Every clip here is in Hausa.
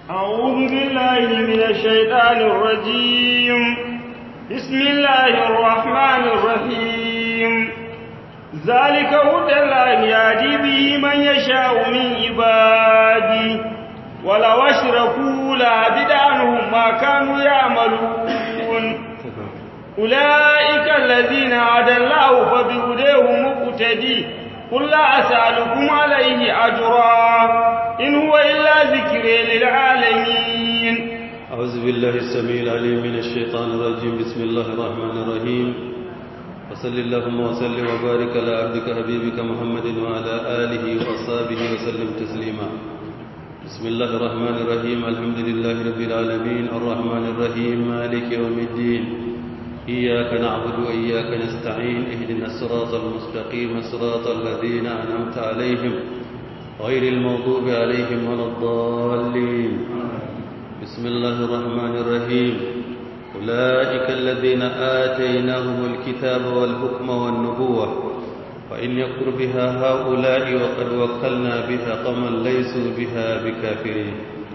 أعوذ بالله من الشيطان الرجيم بسم الله الرحمن الرحيم ذلك هدى الله يهدي به من يشاء من عباده ولو أشركوا لحبط عنهم ما كانوا يعملون أولئك الذين هدى الله فبهداه مقتدي قل لا أسألكم عليه أجرا إن هو إلا ذكر للعالمين. أعوذ بالله السميع العليم من الشيطان الرجيم. بسم الله الرحمن الرحيم. وصل اللهم وسلم وبارك على عبدك حبيبك محمد وعلى آله وأصحابه وسلم تسليما. بسم الله الرحمن الرحيم. الحمد لله رب العالمين الرحمن الرحيم مالك يوم الدين. إياك نعبد وإياك نستعين. اهدنا الصراط المستقيم صراط الذين أنعمت عليهم غير المغضوب عليهم ولا الضالين. بسم الله الرحمن الرحيم. أولئك الذين آتيناهم الكتاب والحكم والنبوة فإن يكفر بها هؤلاء وقد وكلنا بها قوما ليسوا بها بكافرين.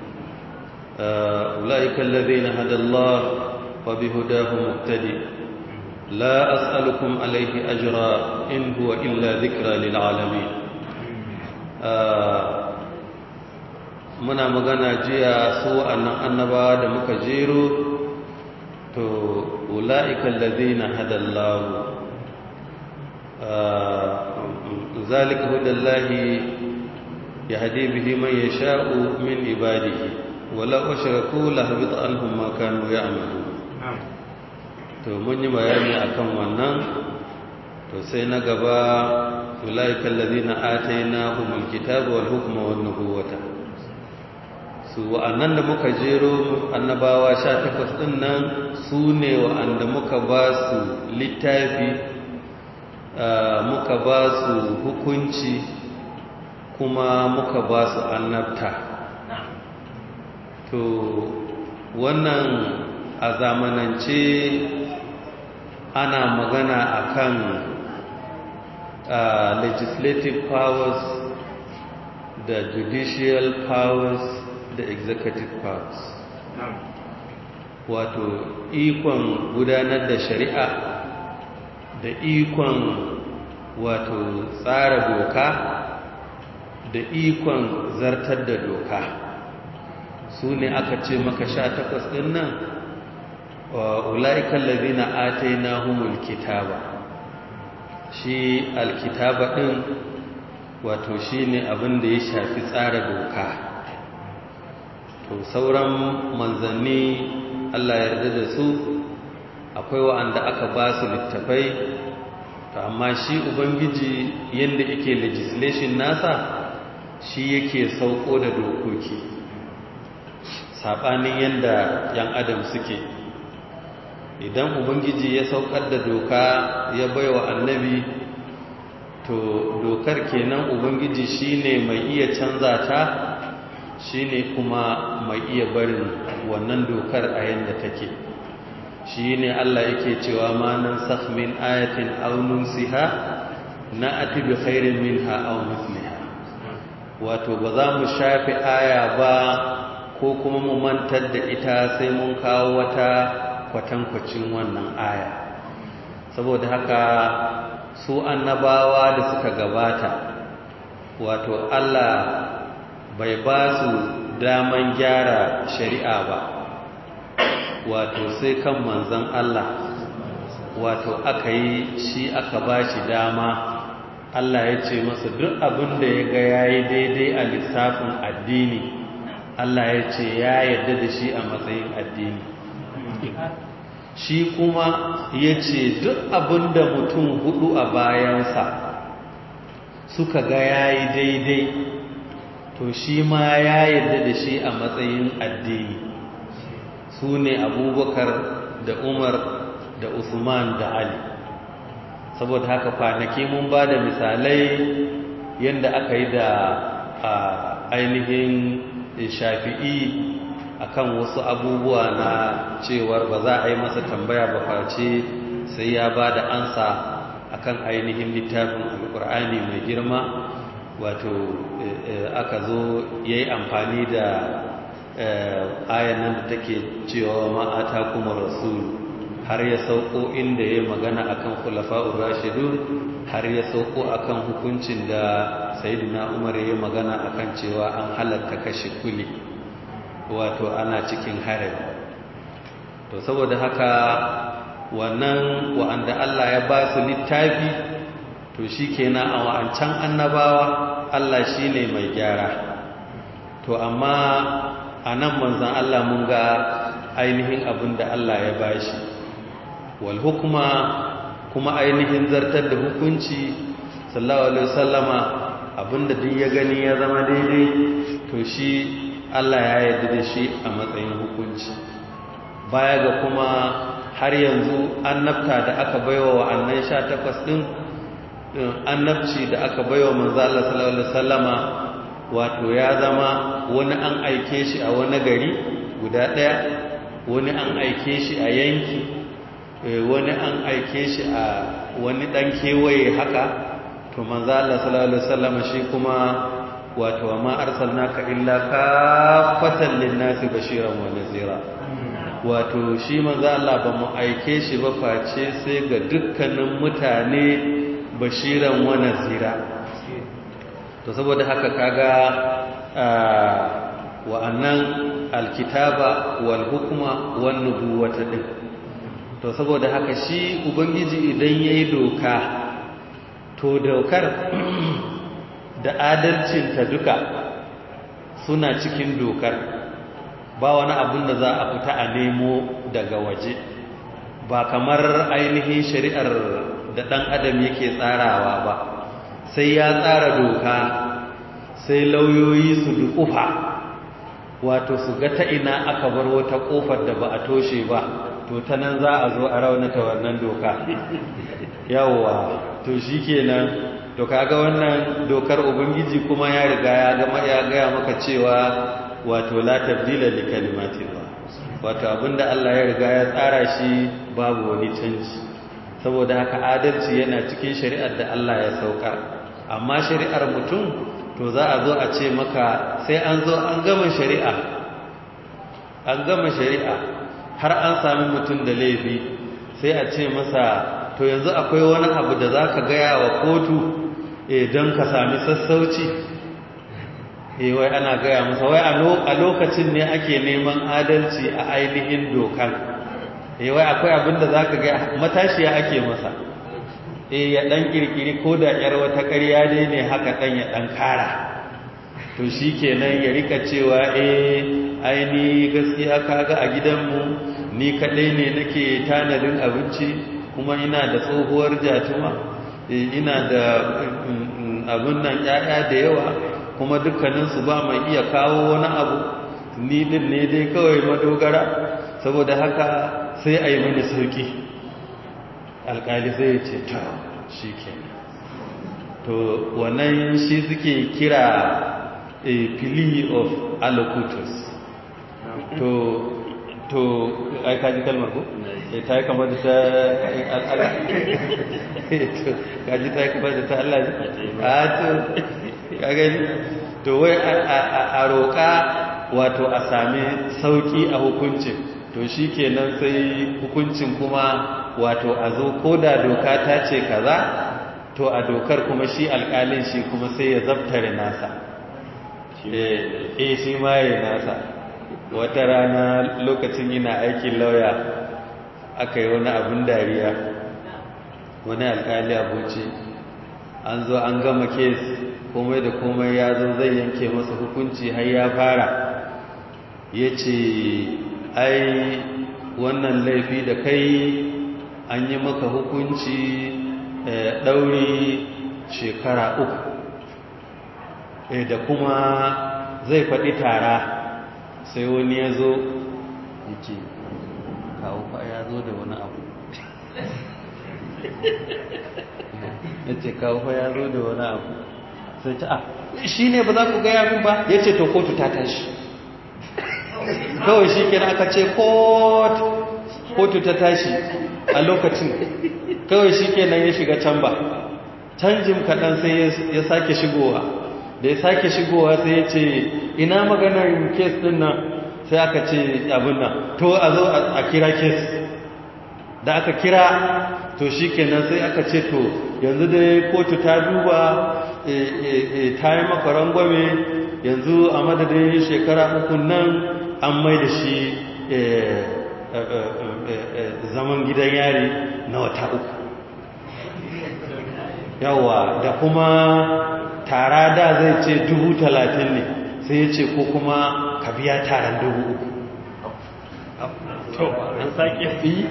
أولئك الذين هدى الله فبهداه مقتدي لا أسألكم عليه أجرا إن هو إلا ذكرى للعالمين. muna magana jiya su annabawa da muka jero to ulaika allazina hadallahu zalika hudallahi yahdi bihi man yasha'u min ibadihi wala ashraku lahbita anhum ma kanu ya'malun. To mun yi bayani akan wannan, to sai na gaba ulaika allazina atainahumul kitaba wal hukma wan nubuwata. Su wa'annan da muka jero annabawa 18 din nan su ne wa'anda muka ba su littafi, muka ba su hukunci, kuma muka ba su annabta. To wannan a zamanance ana magana akan legislative powers da judicial powers da executive powers, wato ikon gudanar da shari'a da ikon wato tsara doka da ikon zartar da doka. Su ne aka ce maka 18 ɗin nan ula'ikan lazina atainahumul kitaba. Shi alkitaba ɗin wato shi ne abin da ya shafi tsara doka. To sauran manzanni Allah ya yarda da su, akwai wa'anda aka ba su littafai, to amma shi ubangiji yanda yake legislation nasa shi yake sauko da dokoki sabanin yanda yan adam suke. Idan ubangiji ya saukar da doka ya baiwa annabi, to dokar kenan ubangiji shine mai iya canza ta, shine kuma mai iya barin wannan dokar a yanda take. Shine Allah yake cewa ma nansakh min ayatin aw nunsiha na'ti bi khairin minha aw mithliha. Wato ba za mu shafi aya ba ko kuma mu mantar da ita sai mun kawo wata kwatankwacin wannan aya. Saboda haka su annabawa da suka gabata, wato Allah bai ba su daman gyara shari'a ba, wato sai kan manzan Allah wato aka yi shi aka ba shi dama. Allah ya ce masa duk abin da ya ga ya yi daidai a lissafin addini, Allah ya ce ya yarda da shi a matsayin addini. Shi kuma ya ce duk abin da mutum hudu a bayansa suka ga ya yi daidai, to shi ma ya yarda da shi a matsayin addini. Su ne Abubakar da Umar da Usman da Ali. Saboda haka kwanaki mun ba da misalai yadda aka yi da ainihin Shafi'i akan wasu abubuwa na cewar ba za a yi masa tambaya ba face sai ya ba da ansa akan ainihin littafin Alƙur'ani mai girma. Wato aka zo ya yi amfani da ayan nan da take cewa ma atakumur rasul har ya sauko inda ya magana akan khulafa'ur rashidun har ya sauko akan hukuncin da sayyidina Umar ya magana akan cewa an halatta kashe kuli wato ana cikin harami to saboda haka wannan wa'anda Allah ya ba su littafi to shikenan a wa'ancan annabawa Allah shine mai gyara to amma anan manzon Allah mun ga ainihin abin da Allah ya bashi wal hukma kuma ainihin zartar da hukunci sallallahu alaihi wasallama abinda duk ya gani ya zama daidai to shi Allah ya yarda da shi a matsayin hukunci baya ga kuma har yanzu annabta da aka baiwa wa'annan 18 din annabci da aka baiwa manzo Allah sallallahu alaihi wasallama wato ya zama wani an aike shi a wani gari guda daya wani an aike shi a yanki wani an aike shi a wani dan kewaye haka to manzo Allah sallallahu alaihi wasallam shi kuma wato ma arsalnaka illa kafatan linnasi bashiran wa nazira wato shi manzo Allah ba mu aike shi ba face sai ga dukkanin mutane bashiran wa nazira to saboda haka kaga wa'annan alkitaba wal hukma wan nubuwata din to saboda haka shi ubangiji idan yayi doka to dokar da adalcinta duka suna cikin dokar ba wani abin da za a fita a nemo daga waje ba kamar ainihin shari'ar da ɗan adam yake tsarawa ba sai ya tsara doka sai lauyoyi su duƙufa wato su ga ta ina aka bar wata ƙofar da ba a toshe ba to ta nan za a zo a raunata wannan doka yawwa to shi kenan to kaga wannan dokar ubangiji kuma ya riga ya gaya maka cewa wato la tabdila li kalimatillah wato abinda Allah ya riga ya tsara shi babu wani canji saboda haka adalci yana cikin shari'ar da Allah ya sauka amma shari'ar mutum to za a zo a ce maka sai an zo an gama shari'a har an sami mutum da laifi sai a ce masa to yanzu akwai wani abu da za ka gaya wa kotu don ka sami sassauci wai ana gaya masa wai a lokacin ne ake neman adalci a ainihin dokan wai akwai abin da za ka gaya matashiya ake masa ya ɗan ƙirƙiri ko da ‘yar wata ƙarya dai ne haka ɗan ya ɗan kara to shi kenan ya rika cewa aini gaskiya kaga a gidanmu ni kaɗai ne nake tanadin abinci kuma ina da tsohuwar jatuma ina da abin nan ƴaƴa da yawa kuma dukkaninsu ba mai iya kawo wani abu ni din ne dai kawai madogara saboda haka sai a yi mani sauki alƙali zai ce ta shi kenan to wannan shi suke kira a plea of allocutus to ai kaji kalmar ko ta yi kamar da ta Allah kaji ta yi kamar da ta Allah a to kagani to wai a roƙa wato a sami sauƙi a hukuncin to shi kenan sai hukuncin kuma wato a zo ko da doka ta ce kaza to a dokar kuma shi alƙalin shi kuma sai ya zabtare nasa shi ma ya nasa wata rana lokacin yana aikin lauya aka yi wani abin dariya wani alƙali abuci an zo an gama kes komai da komai ya zo zai yanke masa hukunci har ya fara ya ce ai wannan laifi da kai an yi maka hukunci ɗauri shekara 3 da kuma zai faɗi tara sai wani ya zo ya ce kawo fa ya zo da wani abu ya ce kawo fa ya zo da wani abu sai ta shi ne ba za ku gaya min ba ya ce to kotu ta tashi kawai shi kira aka ce kotu ta tashi a lokacin kawai shi kenan ya shiga can ba canjin kaɗan sai ya sake shigowa da ya sake shigowa sai ya ce ina maganar kes ɗin nan sai aka ce abin nan to a zo a kira kes da aka kira to shi kenan sai aka ce to yanzu dai kotu ta duba ta yi maka rangwame yanzu a madadin shekara 3 nan an mai da shi zaman gidan yari na wata 3 yawa da kuma tara da zai ce 30,000 ne sai ya ce ko kuma ka biya taron 3,000 to an sake fi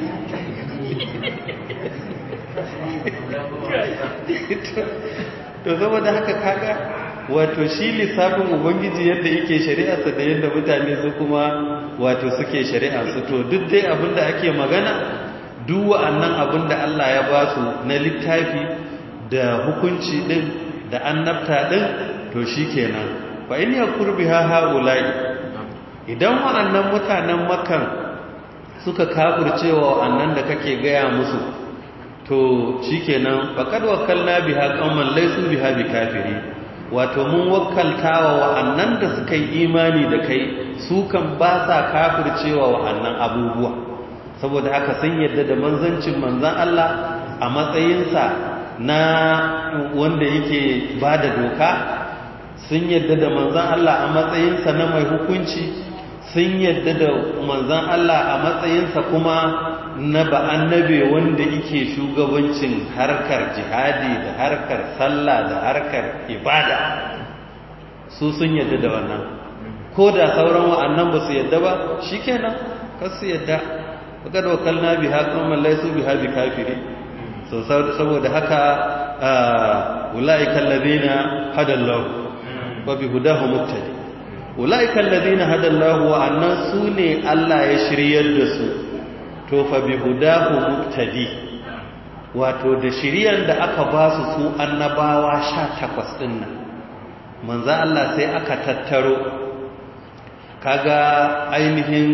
to zama da haka kaga wato shi lissafin ubangiji yadda yake shari'arsa da yadda mutane su kuma wato suke shari'arsu to duk dai abinda ake magana duk wa'annan abinda Allah ya ba su na littafi da hukunci din da annabta din to shikenan fa in yakur biha haula'i idan wa'annan mutanen Makkan suka kafircewa wa'annan da kake gaya musu to shikenan faqad wakkalna biha qauman laysu biha bikafiri wato mun wakkaltawa wa'annan da suka yi imani da kai su kan ba sa kafircewa wa'annan abubuwa saboda haka sun yadda da manzancin manzan Allah a matsayinsa na wanda yake bada doka sun yadda da manzan Allah a matsayinsa na mai hukunci sun yadda da manzan Allah a matsayinsa kuma na ba annabe wanda yake shugabancin harkar jihadi da harkar sallah da harkar ibada su sun yadda da wannan ko da sauran wa'annan ba su yadda ba shikenan kar su yadda kada wakalna biha qauman laysu biha bikafiri so saboda haka ulaika alladhina hadallahu wa bihudahu muqtadi ulaika alladhina hadallahu wa annan sune Allah ya shiryar da su to fa bihudahu muqtadi wato da shiriyan da aka ba su su annabawa 18 din nan manzo Allah sai aka tattaro kaga ainihin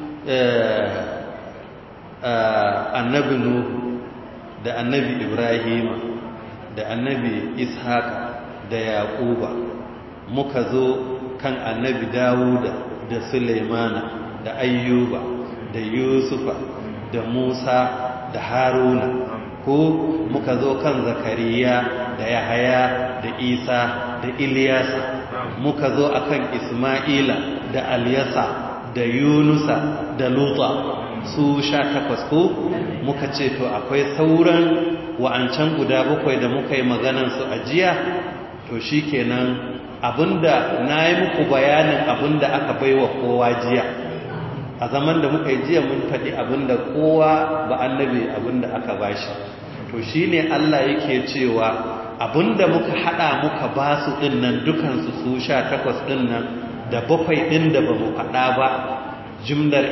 annabi Nuhu da annabi Ibrahim da annabi Ishaq da Yaquba muka zo kan annabi Dawuda da Sulaimana da Ayyuba da Yusufa da Musa da Haruna ko muka zo kan Zakariya da Yahaya da Isa da Ilyasa muka zo akan Isma'ila da Alyasa da Yunusa da Luta su 18 ko muka ce to akwai sauran wa'ancan guda 7 da muka yi maganan su a jiya to shikenan abinda nayi muku bayanin abinda aka baiwa kowa jiya a zaman da muka yi jiya mun faɗi abinda kowa ba annabi abinda aka bashi to shine Allah yake cewa abinda muka hada muka basu dinnan dukan su 18 dinnan da 7 din da bamu faɗa ba jumlar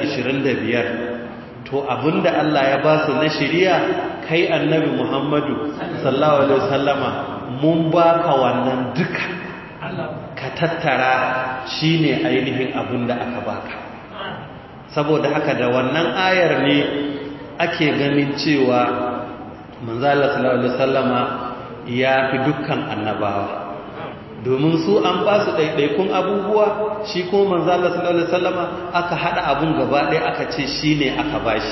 25 to abinda Allah ya ba su na shari'a kai annabi Muhammadu sallallahu alaihi wasallama mun baka wannan duka ka tattara shine ainihin abinda aka baka saboda haka da wannan ayar ne ake ganin cewa manzo Allah sallallahu alaihi wasallama ya fi dukkan annabawa domin su an ba su ɗaiɗaikun abubuwa shi kuma manzo Allah sallallahu alaihi wasallama aka hada abun gaba ɗaya aka ce shine aka bashi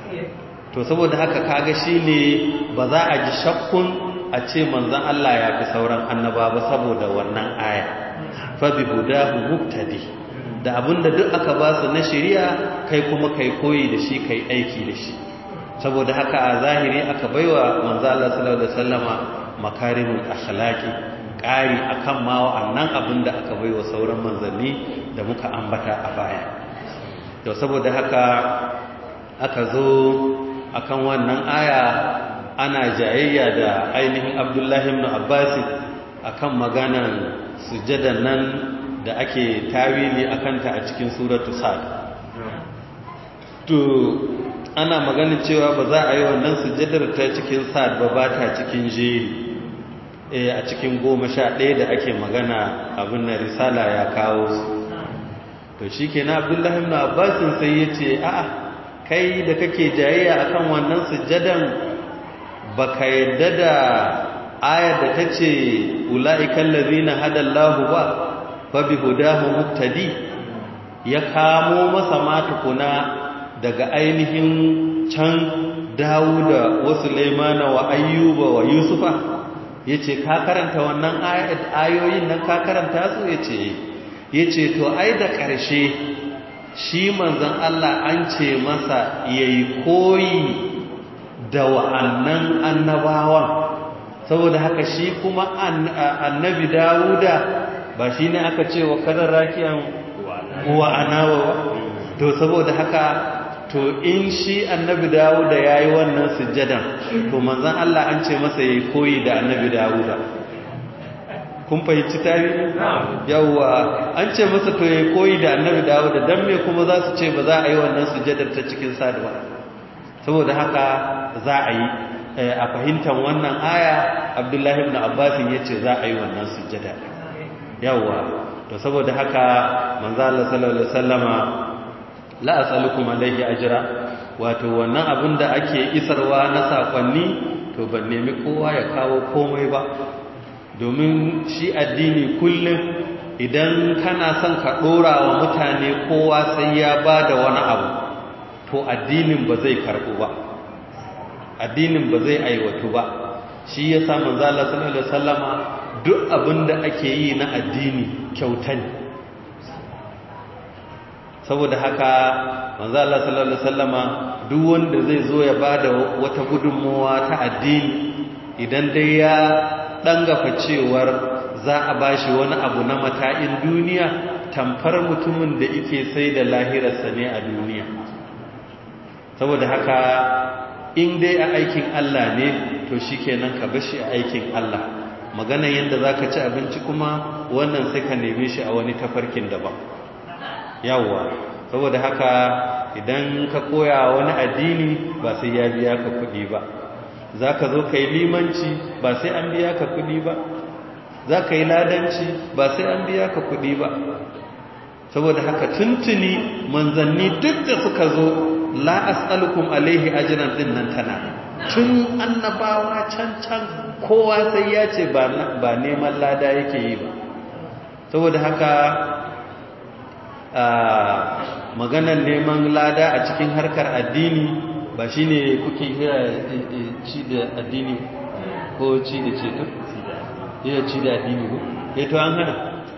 to saboda haka kaga shine ba za a ji shakkun a ce manzon Allah ya fi sauran annaba ba saboda wannan aya fa bi hudahu muqtadi da abinda duk aka ba su na shari'a kai kuma kai koyi da shi kai aiki da shi saboda haka a zahiri aka baiwa manzo Allah sallallahu alaihi wasallama makarimul akhlaqi ƙari a kan ma wa'annan abin da aka bai wa sauran manzanni da muka ambata a baya to saboda haka aka zo akan wannan aya ana jayayya da ainihin Abdullahi ibn Abbas akan maganan sujjadan nan da ake tawili akan ta a cikin suratu Sad to ana maganin cewa ba za a yi wannan sujjadar ta cikin Sad ba ta cikin jeri a cikin 11 da ake magana abin na risala ya kawo su to shi ke na Abdullahi ibn Abbas sai ya ce a'a kai da kake jayayya akan wannan sujjadan baka yadda da ayar da ta ce ula'ikan lazina hadallahu ba fa bi hudahu muqtadi ya kamo masa matukuna daga ainihin can Dawuda wa Sulaimana wa Ayyuba wa Yusufa yace ka karanta wannan ayoyin nan ka karanta su yace to ai da ƙarshe shi manzon Allah an ce masa yayi koyi da wa'annan annabawan saboda haka shi kuma annabi Dawuda ba shi ne aka ce wa kadar rakiyan wa anawa to saboda haka to in shi annabi Dawuda yayi wannan sujjadan to manzon Allah an ce masa yayi koyi da annabi Dawuda kun fahimci tarihi yawa an ce masa to yayi koyi da annabi Dawuda dan me kuma za su ce ba za a yi wannan sujjadar ta cikin sadwa saboda haka za a yi a fahimtar wannan aya Abdullahi ibn Abbas yace za a yi wannan sujjada yawa to saboda haka manzo Allah sallallahu alaihi wasallama la as'alukum alaihi ajra wato wannan abin da ake isarwa na sakonni to ban nemi kowa ya kawo komai ba domin shi addini kullum idan kana son ka dora wa mutane kowa sai ya bada wani abu to addinin ba zai karbu ba addinin ba zai aiwatu ba shi yasa manzo Allah sallallahu alaihi wasallama duk abin da ake yi na addini kyauta ne saboda haka manzo Allah sallallahu alaihi wasallama duk wanda zai zo ya bada wata gudunmuwa ta addini idan dai ya dangafa cewar za a bashi wani abu na mata'in duniya tamfar mutumin da yake sai da lahirarsa ne a duniya saboda haka in dai a aikin Allah ne to shikenan ka bashi a aikin Allah magana yadda zaka ci abinci kuma wannan sai ka neme shi a wani tafarkin daban yawa saboda haka idan ka koya wani addini ba sai ya biya ka kuɗi ba zaka zo kai limanci ba sai an biya ka kuɗi ba zaka yi ladanci ba sai an biya ka kuɗi ba saboda haka tuntuni manzanni duk da suka zo la as'alukum alaihi ajran din nan tana tun annabawa can kowa sai ya ce ba neman lada yake yi ba saboda haka maganar neman lada a cikin harkar addini ba shine kuke ci da addini ko ci da ceto ya ci da addini ko to an hana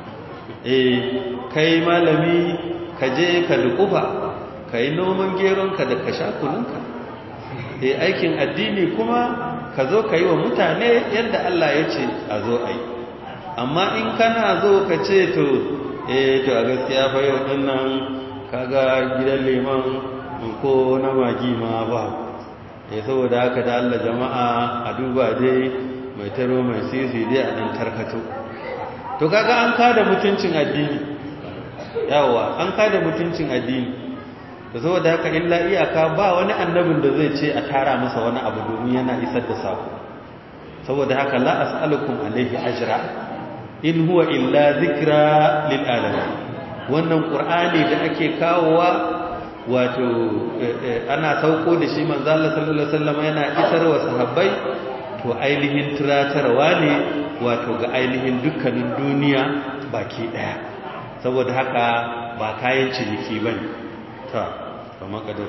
kai malami ka je ka dukufa ka yi noman geronka da ka sha kununka aikin addini kuma ka zo ka yi wa mutane yadda Allah ya ce a zo a yi amma in kana zo ka ce to a gaskiya fa yau din nan kaga gidan liman ko na magi ma ba saboda haka da Allah jama'a a duba dai mai taro mai sisi dai a dan tarkato to kaga an kada mutuncin addini yawa an kada mutuncin addini da saboda haka illa iyaka ba wani annabin da zai ce a tara masa wani abu domin yana isar da sako saboda haka la as'alukum alaihi ajra in huwa illa zikra lil alamin wannan qur'ani da ake kawowa wato ana sauko da shi manzo Allah sallallahu alaihi wasallam yana isar wa sahabbai to ainihin turatarwa ne wato ga ainihin dukkanin duniya baki daya saboda haka ba kayan ciniki bane ta وما قدر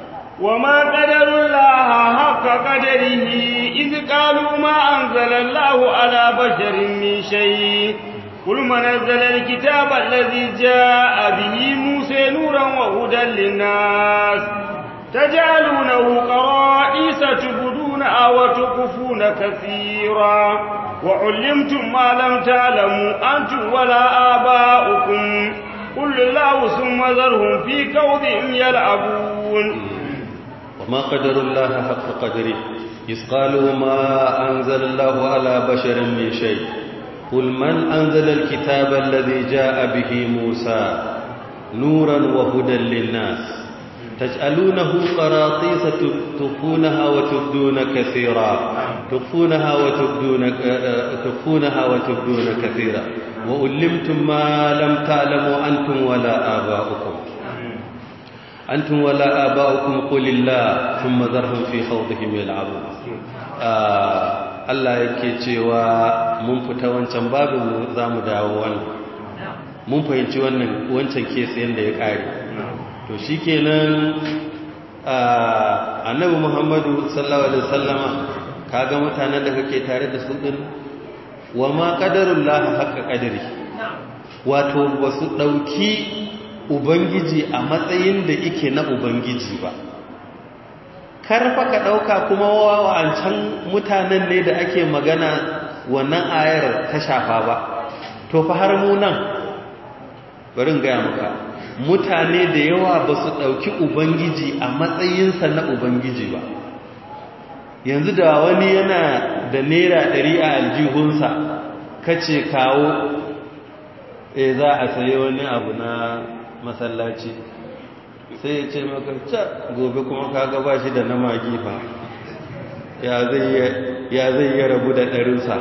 الله حق قدره إذ قالوا ما أنزل الله على بشر من شيء قل من نزل الكتاب الذي جاء به موسى نورا وهدى للناس تجعلونه قرائس تبدونها وتخفون كثيرا وعلمتم ما لم تعلموا أنتم ولا آباؤكم قل الله ثم ذرهم في كوضهم يلعبون وما قدر الله حق قدره إذ قالوا ما أنزل الله على بشر من شيء قل من أنزل الكتاب الذي جاء به موسى نورا وهدى للناس تجعلونه قراطيس تخفونها وتبدون كثيرا تخفونها وتبدون كثيرا وألمتم ما لم تعلموا أنتم ولا آباؤكم قل الله ثم ذرهم في خوضهم يلعبون Allah yake cewa mun fita wancan babin za mu dawo wannan mun fahimci wancan kesa yadda ya ƙare. To shi kenan annabi Muhammadu sallallahu alaihi wasallama kaga mutanen da kake tare da su din wa ma qadarullahi haqqa qadri, wato ba su ɗauki ubangiji a matsayin da yake na ubangiji ba. Karfa ka ɗauka kuma wa'ancan mutanen ne da ake magana wannan ayar ta shafa ba, to fa har mu nan bari in gaya maka mutane da yawa ba su ɗauki ubangiji a matsayinsa na ubangiji ba. Yanzu da wani yana da naira 100 a aljihunsa kace kawo za a sayi wani abu na masallaci, sai ya ce maka gobe kuma kaga ba shi da na magi fa ya zai yi rabu da ɗarinsa.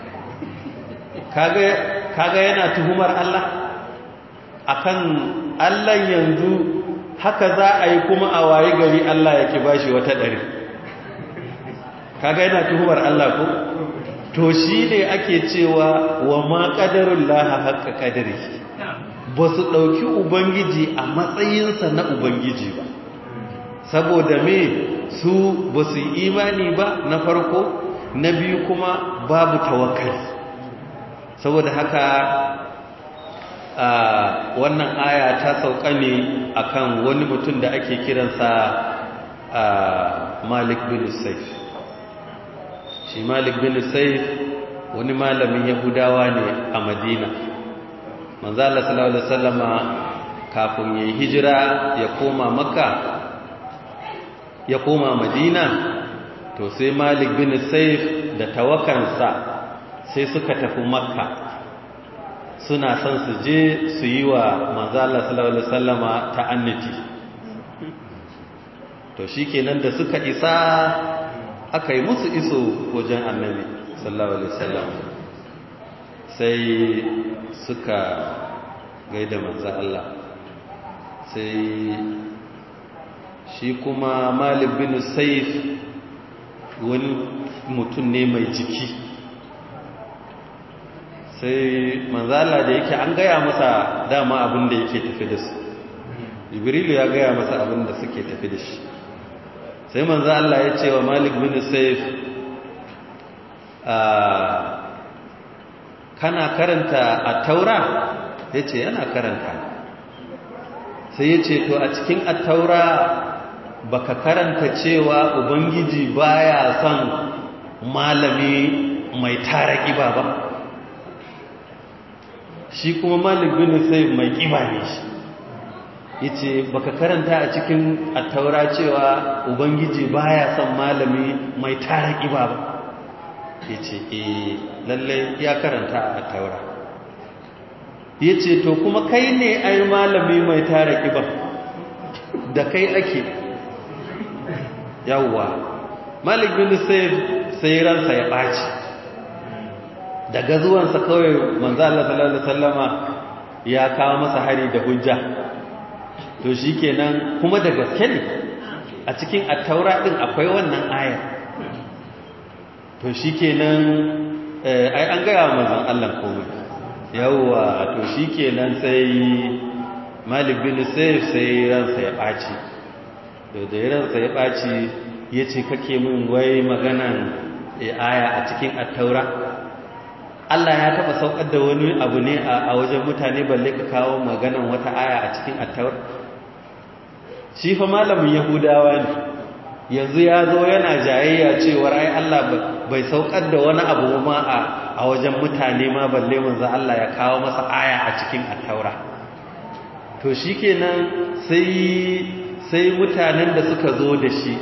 kaga yana tuhumar Allah akan Allah yanzu haka za a yi kuma a waye gari Allah yake ba shi wata ɗari. Kaga yana tuhumar Allah ko? To shi ne ake cewa wa ma ƙadarun laha haƙa ƙadari, ba su ɗauki Ubangiji a matsayinsa na Ubangiji ba, saboda me su ba su yi imani ba na farko, na biyu kuma babu tawakkali. Saboda haka wannan aya ta sauka ne akan wani mutum da ake kiransa Malik bin Saif. Shi Malik bin Saif wani malamin Yahudawa ne a Madina. Manzo Allah sallallahu alaihi wasallama kafin yayi hijira ya koma Makka ya koma Madina, to sai Malik bin Saif da tawakansa sai suka tafi Makka, suna son su je su yi wa Manzo Allah sallallahu alaihi wasallama ta'annati. To shikenan da suka isa aka yi musu iso wajen Annabi sallallahu alaihi wasallam, sai suka gaida Manzo Allah. Sai shi kuma Malik bin Saif wani mutum ne mai jiki. Sai Manzo Allah da yake an gaya masa dama abin da yake tafi da su, Jibrilu ya gaya masa abin da suke tafi da shi. Sai Manzo Allah ya ce wa Malik bin Saif, kana karanta at-taura? Yace yana karanta. Sai yace to a cikin at-taura baka karanta cewa ubangiji baya son malami mai tara kiba ba? Shi kuma Malik bin Saif mai kiba ne shi. Yace baka karanta a cikin at-taura cewa ubangiji baya son malami mai tara kiba ba? Yace lalle ya karanta a at-taura. Yace to kuma kai ne ai malami mai tara kiba, da kai ake. Yawwa Malik bin Saif sai ransa ya baci daga zuwansa kawai. Manzo Allah sallallahu alaihi wasallama ya kawo masa hari da hujja. To shikenan kuma da gaske ne a cikin at-taura din akwai wannan aya. To shikenan ai an ga manzon Allah komai. Yawwa to shikenan sai Malik bin Saif sai ransa ya baci. Da ransa ya baci yace kake min wai maganan aya a cikin at-taura? Allah ya taba saukar da wani abu ne a wajen mutane balle ka kawo maganan wata aya a cikin at-taura? Shi fa malamin Yahudawa ne, yanzu ya zo yana jayayya cewa ai Allah bai saukar da wani abu ma a wajen mutane ma balle manzo Allah ya kawo masa aya a cikin at-taura. To shikenan sai mutanen da suka zo da shi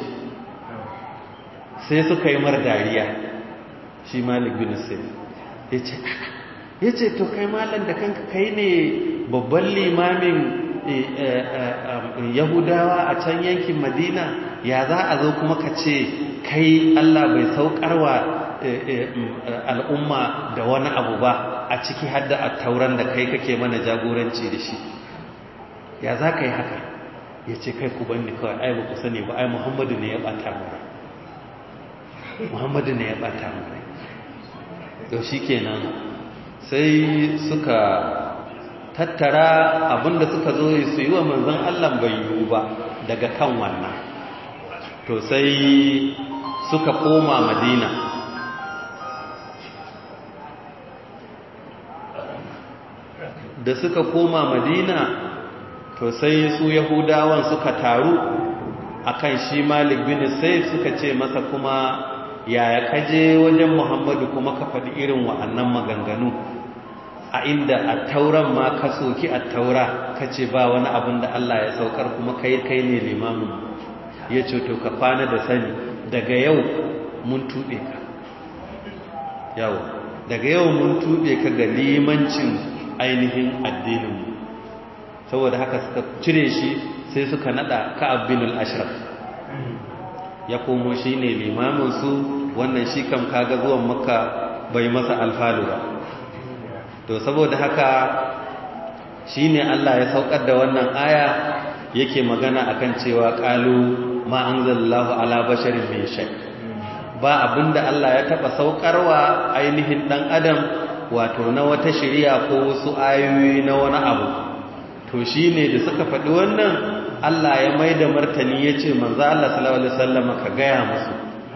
sai suka yi mar dariya. Shi Malik bin Saif yace to kai malam da kanka kai ne babban limamin Yahudawa a can yankin Madina, ya za a zo kuma ka ce kai Allah bai saukarwa al'umma da wani abu ba a ciki hadda at-tauran da kai kake mana jagoranci da shi? Ya za ka yi haka? Ya ce kai ku bani kawai, ai ba ku sani ba, ai Muhammadu ne ya bata mu rai, Muhammadu ne ya bata mu rai. To shikenan sai suka tattara abinda suka zo su yi wa manzon Allah bai yiwu ba daga kan wannan to sai suka koma Madina da suka koma Madina to sai su Yahudawan suka taru akan shi Malik bin Saif suka ce masa kuma yaya kaje wajen Muhammadu kuma ka faɗi irin wa'annan maganganu a inda attauran ma ka soki attaura kace ba wani abin da Allah ya saukar kuma kai ne limamin yace to ka kwana da sani daga yau mun tube ka daga yau mun tube ka ga limancin ainihin addinin mu saboda haka suka cire shi sai suka nada Ka'ab bin al-Ashraf ya komo shine limamin su wannan shi kam kaga zuwan Makka bai masa alfalu ba to saboda haka shine Allah ya saukar da wannan aya yake magana akan cewa qalu ma anzalallahu ala basharin min shay ba abinda Allah ya taba saukarwa ainihin dan adam wato na wata shari'a ko wasu ayoyi na wani abu to shine da suka faɗi wannan Allah ya maida martani yace manzo Allah sallallahu alaihi wasallam ka gaya musu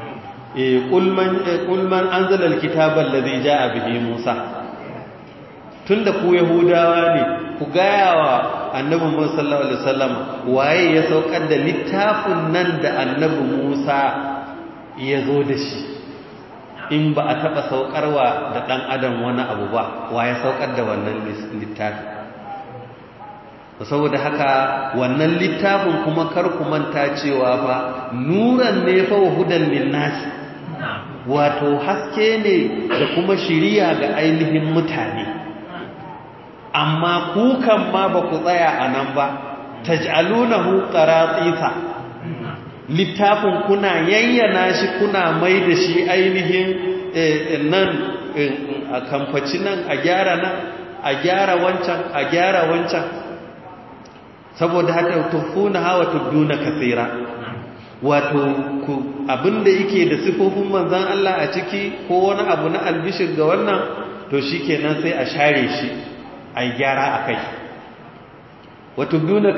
qul man anzala alkitaba alladhi jaa bihi Musa tunda ku Yahudawa ne ku gaya wa annabi Musa sallallahu alaihi wasallam waye ya saukar da littafin nan da annabi Musa ya zo da shi in ba a taba saukarwa da dan adam wani abu ba waye saukar da wannan littafi saboda haka wannan littafin kuma kar ku manta cewa fa nuran ne fa hudan linnas wato haske ne da kuma shiriya ga ainihin mutane amma ku kan ma ba ku tsaya a nan ba taj'alunahu qaratisa littafin kuna yayyana shi kuna mai da shi ainihin nan a kamfaci nan a gyara nan a gyara wancan saboda haka tufuna hawa tubduna kaseera wato abinda yake da sifofin manzon Allah a ciki ko wani abu na albishir ga wannan to shikenan sai a share shi ai gyara akai watubduna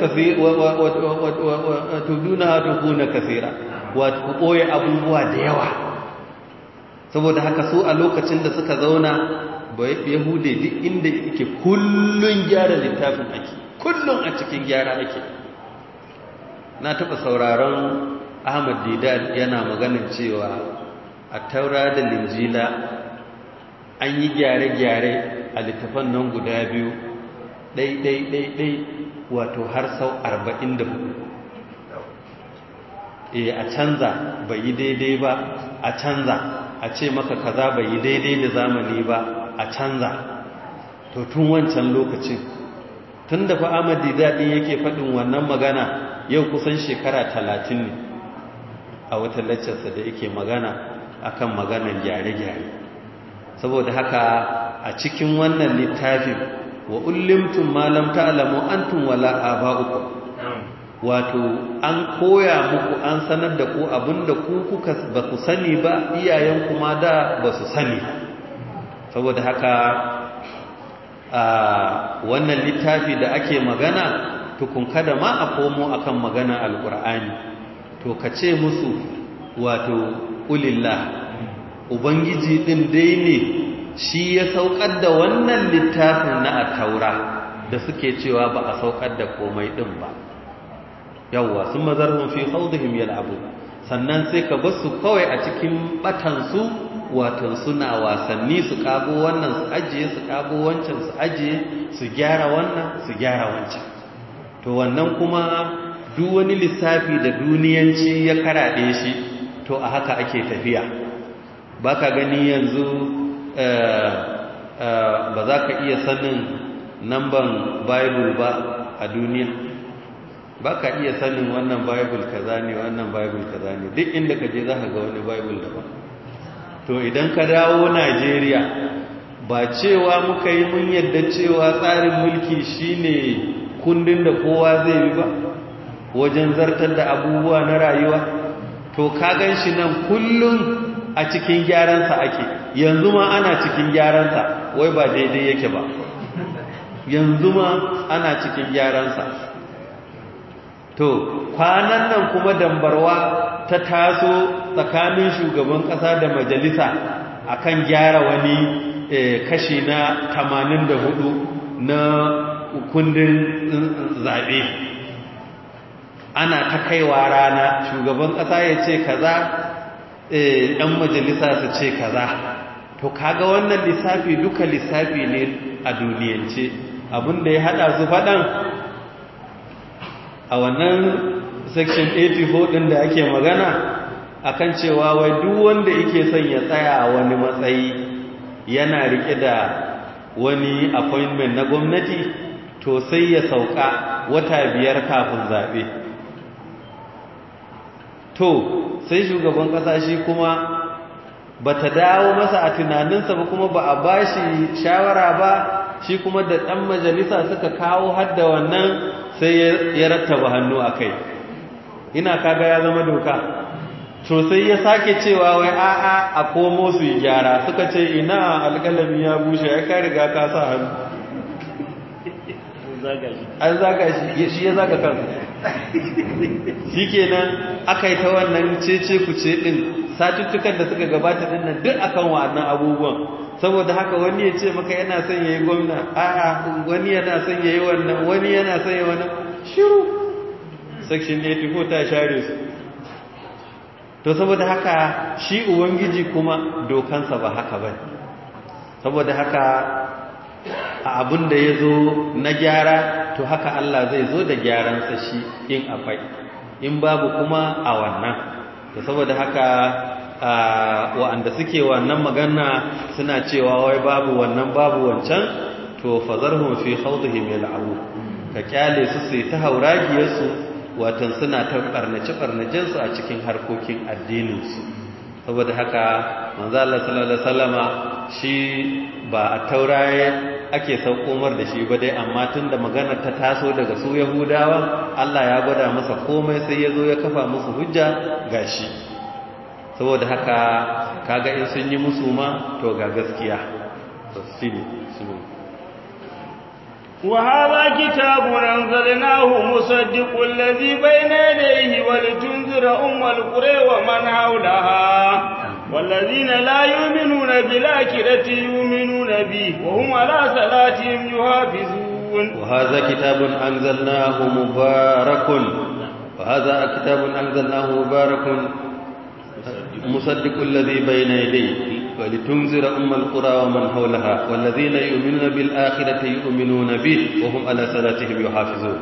kaseera wato koyi abubuwa da yawa saboda haka su a lokacin da suka zauna yahude duk inda yake kullun gyara littafin ake kullun a cikin gyara ake na taba sauraron Ahmad Didat yana maganin cewa a Taura da Linjila an yi gyare-gyare a littafan nan guda biyu ɗai wato har sau 44 a canza bai yi daidai ba a canza a ce maka kaza bai yi daidai da zamani ba a canza to tun wancan lokacin tun da fa Ahmad Didat yake faɗin wannan magana yau kusan shekara 30 ne a wata laccarsa da yake magana akan maganar gyare-gyare saboda haka a cikin wannan littafin wa ullimtum ma lam ta'lamu antum wala aba'ukum wato an koya muku an sanar da ku abinda ku kuka ba ku sani ba iyayen kuma da ba su sani saboda haka wannan littafi da ake magana tukun kada ma a komo akan magana alqur'ani to ka ce musu wato ulillah ubangiji din dai ne shi ya saukar da wannan littafin na at-taura da suke cewa ba a saukar da komai din ba yawwa sun mazarhum fi khawdihim yal'abu sannan sai ka basu kawai a cikin batan su wato suna wasanni su kago wannan su ajiye su kago wancan su ajiye su gyara wannan su gyara wancan to wannan kuma duk wani lissafi da duniyanci ya karaɗe shi to a haka ake tafiya ba ka gani yanzu ba za ka iya sanin namban bible ba a duniya ba ka iya sanin wannan bible kaza ne wannan bible kaza ne duk inda ka je za ka ga wani bible daban to idan ka dawo Najeriya ba cewa muka yi mun yadda cewa tsarin mulki shine kundin da kowa zai bi ba wajen zartar da abubuwa na rayuwa to ka gan shi nan kullum a cikin gyaransa ake yanzu ma ana cikin gyaransa wai ba daidai yake ba yanzu ma ana cikin gyaransa. To kwanan nan kuma dambarwa ta taso tsakanin shugaban ƙasa da majalisa akan gyara wani kashi na 84 na kundin zaɓe. Ana ta kaiwa rana, shugaban ƙasa ya ce kaza, ɗan majalisa su ce kaza. To kaga wannan lissafi duka lissafi ne a duniyance. Abinda ya haɗa su faɗan a wannan section 84 ɗin da ake magana akan cewa wai duk wanda yake son ya tsaya a wani matsayi yana rike da wani appointment na gwamnati to sai ya sauka wata 5 kafin zaɓe. To sai shugaban ƙasa shi kuma ba ta dawo masa a tunaninsa ba, kuma ba a ba shi shawara ba, shi kuma da ɗan majalisa suka kawo hadda wannan sai ya rattaba hannu a kai. Ina kaga ya zama doka. To sai ya sake cewa wai a'a a komo su yi gyara, suka ce ina alƙalami ya bushe, ya ka riga ka sa hannu. An zaga shi ya zaga kansa. Shi kenan aka yi ta wannan cece kuce ɗin, satuttukan da suka gabata ɗin nan duk akan wa'annan abubuwan. Saboda haka wani ya ce maka yana son ya yi gwamna, a'a wani yana son ya yi wannan, wani yana son ya yi wannan, shiru. Section 84 ta share su. To saboda haka shi Ubangiji kuma dokansa ba haka ba. Saboda haka a abin da ya zo na gyara, to haka Allah zai zo da gyaransa shi in akwai, in babu kuma a wannan. To saboda haka wa'anda suke wannan magana suna cewa wai babu wannan babu wancan, to fazarhum fi khawdihim yal'abu, ka kyale su sai ta hauragiyarsu, watan suna ta barnace su a cikin harkokin addinin su. Saboda haka manzo Allah sallallahu alaihi wasallama shi ba a tauraye ake saukomar da shi ba dai, amma tunda magana ta taso daga su Yahudawa, Allah ya gwada masa komai sai ya zo ya kafa musu hujja gashi. Saboda haka kaga in sun yi musu ma to ga gaskiya. وهذا كتاب أنزلناه مصدق الذي بين يديه ولتنذر القرى ومن حولها والذين لا يؤمنون بالآخرة يؤمنون به وهم على صلاتهم يحافظون. وهذا كتاب أنزلناه مبارك مصدق الذي بين يديه ولتنذر القرى ومن حولها والذين يؤمنون بالآخرة يؤمنون به وهم على صلاتهم يحافظون.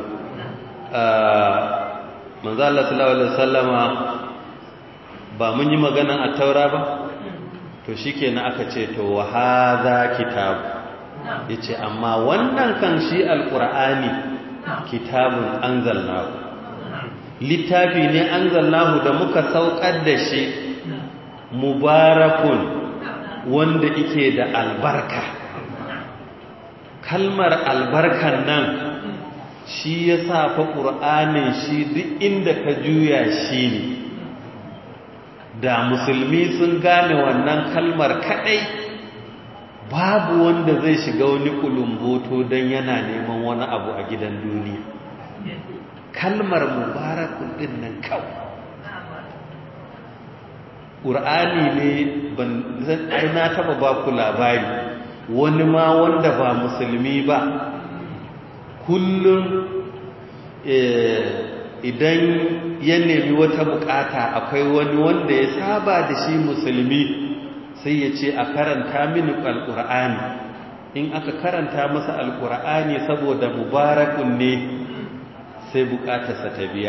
manzo Allah sallallahu alaihi wasallama ba mun yi magana a taura ba, to shikenan aka ce to wa hadha kitab, yace amma wannan kan shi alqur'ani kitabun anzalnahu, littafi ne anzalnahu da muka saukar da shi, mubarakun wanda yake da albarka. Kalmar albarkan nan shi ya sa fa ƙur'anin shi duk inda ka juya shi ne. Da musulmi sun gane wannan kalmar kaɗai, babu wanda zai shiga wani kulumboto don yana neman wani abu a gidan duniya. Kalmar mubarakun ɗin nan kawai. ƙur'ani ne na taɓa ba ku labari, wani ma wanda ba musulmi ba, kullum idan ya nemi wata bukata akwai wani wanda ya saba da shi musulmi, sai ya ce a karanta mini alƙur'ani. In aka karanta masa alƙur'ani saboda mubarakun ne, sai bukatarsa ta biya.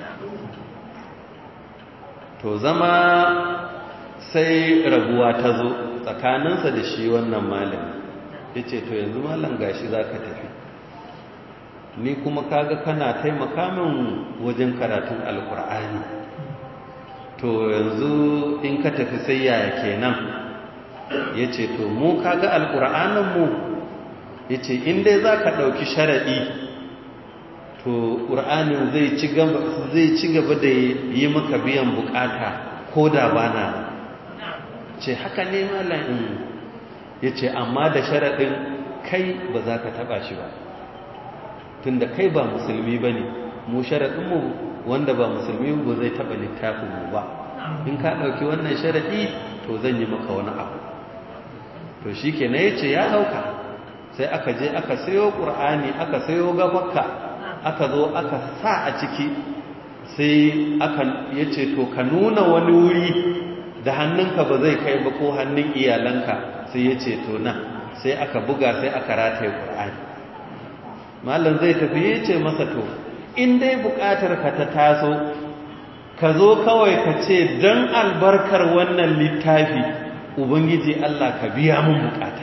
To zama sai rabuwa ta zo tsakaninsa da shi wannan malami. Ya ce to yanzu malam gashi za ka tafi, ni kuma kaga kana taimaka min wajen karatun alkur'ani, to yanzu in ka tafi sai yaya kenan? Ya ce to mu kaga alkur'aninmu, ya ce in dai za ka ɗauki sharaɗi, to ƙur'anin zai ci gaba da yi maka biyan bukata ko da ba na. Ce haka ne malamin? Ya ce amma da sharaɗin kai ba za ka taba shi ba tunda kai ba musulmi ba ne mu sharaɗinmu wanda ba musulmi ba zai taba littafinmu ba in ka ɗauki wannan sharaɗi to zan yi maka wani abu to shi ke na yace ya ɗauka sai aka je aka sayo ƙur'ani aka sayo gabakka aka zo aka sa a ciki sai aka yace to ka nuna wani wuri da hannunka ba zai kai ba ko hannun iyalanka sai yace to na sai aka buga sai aka rataye ƙur'ani malam zai tafi yace masa to in dai buƙatar ka ta taso ka zo kawai ka ce don albarkar wannan littafi ubangiji Allah ka biya mun bukata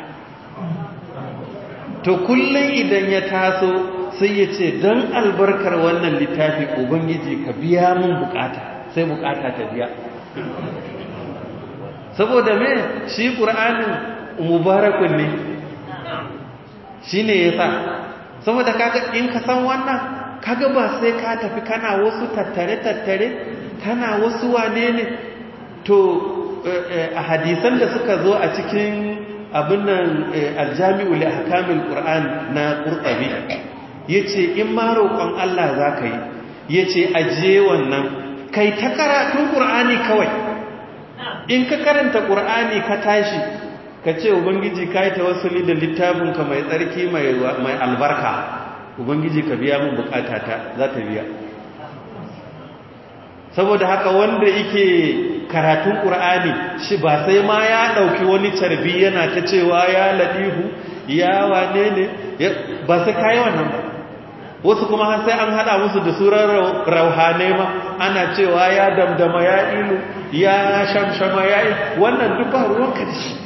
to kullum idan ya taso sai ya ce don albarkar wannan littafi ubangiji ka biya mun bukata sai bukata ta biya saboda me shi ƙur'anin mubarakun ne shi ne ya sa saboda kaga in ka san wannan kaga ba sai ka tafi kana wasu tattare-tattare kana wasu wane ne to a hadisan da suka zo a cikin abin nan aljami'u li ahkamil qur'an na qurtubi yace in ma roƙon Allah zaka yi yace aje wannan kai ta karatun qur'ani kawai in ka karanta qur'ani ka tashi ka ce ubangiji kai tawassuli da littafin ka mai tsarki mai albarka ubangiji ka biya min bukatata za ta biya saboda haka wanda yake karatun ƙur'ani shi ba sai ma ya ɗauki wani carbi yana ta cewa ya ladihu ya wane ne ba sai kayi wannan ba wasu kuma har sai an haɗa musu da surar rauhanai ma ana cewa ya damdama ya ilu ya shamshama ya yi wannan duk ba ruwanka da shi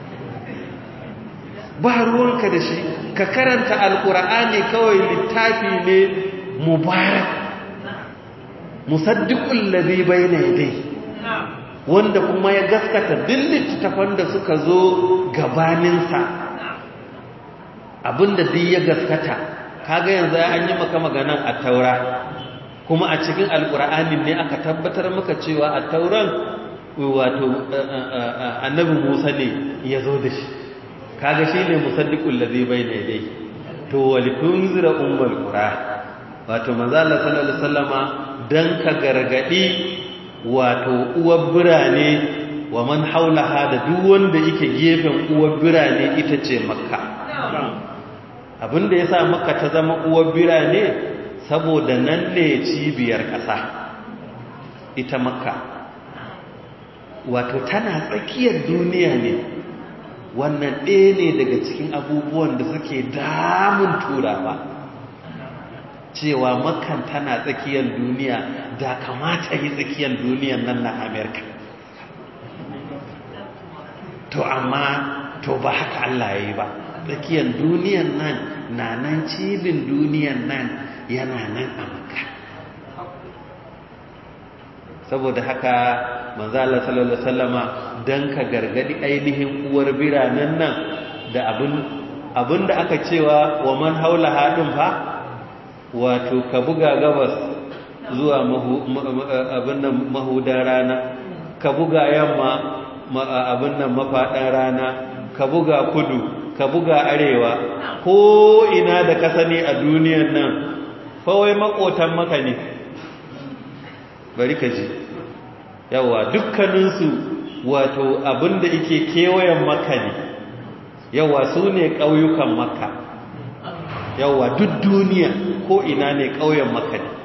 ba ruwanka da shi ka karanta alƙur'ani kawai littafi ne mubarak musaddiqul ladhi bayna yadayhi wanda kuma ya gaskata duk littafan da suka zo gabaninsa abinda duk ya gaskata kaga yanzu an yi maka maganan at-taura kuma a cikin alqur'ani ne aka tabbatar maka cewa at-tauran wato annabi Musa ne ya zo da shi kaga shine musaddiqul ladhi bayna yadayhi to walitunzira ummul qura wato manzo Allah sallallahu alaihi wasallama dan ka gargadi wato uwar birane wa man haulaha da duk wanda yake gefen uwar birane ita ce makka abinda yasa makka ta zama uwar birane saboda nan ne cibiyar ƙasa ita makka wato tana tsakiyar duniya ne wannan ɗaya ne daga cikin abubuwan da suke damun turawa cewa makan tana tsakiyar duniya da kamata yi tsakiyar duniyar nan na amerika to amma to ba haka Allah ya yi ba tsakiyar duniyar nan na nan cibin duniyar nan yana nan a maka saboda haka manzo Allah sallallahu alaihi wasallama dan ka gargadi ainihin uwar biranen nan da abinda aka cewa wa man haula hadin fa wato ka buga gabas zuwa abin nan mahudan rana ka buga yamma abin nan mafaɗan rana ka buga kudu ka buga arewa ko ina da ka sani a duniyan nan kawai makotan maka ne bari ka ji yawa dukkaninsu wato abin da yake kewayen maka ne yawa su ne ƙauyukan maka yawa duk duniya ko ina ne ƙauyen maka ne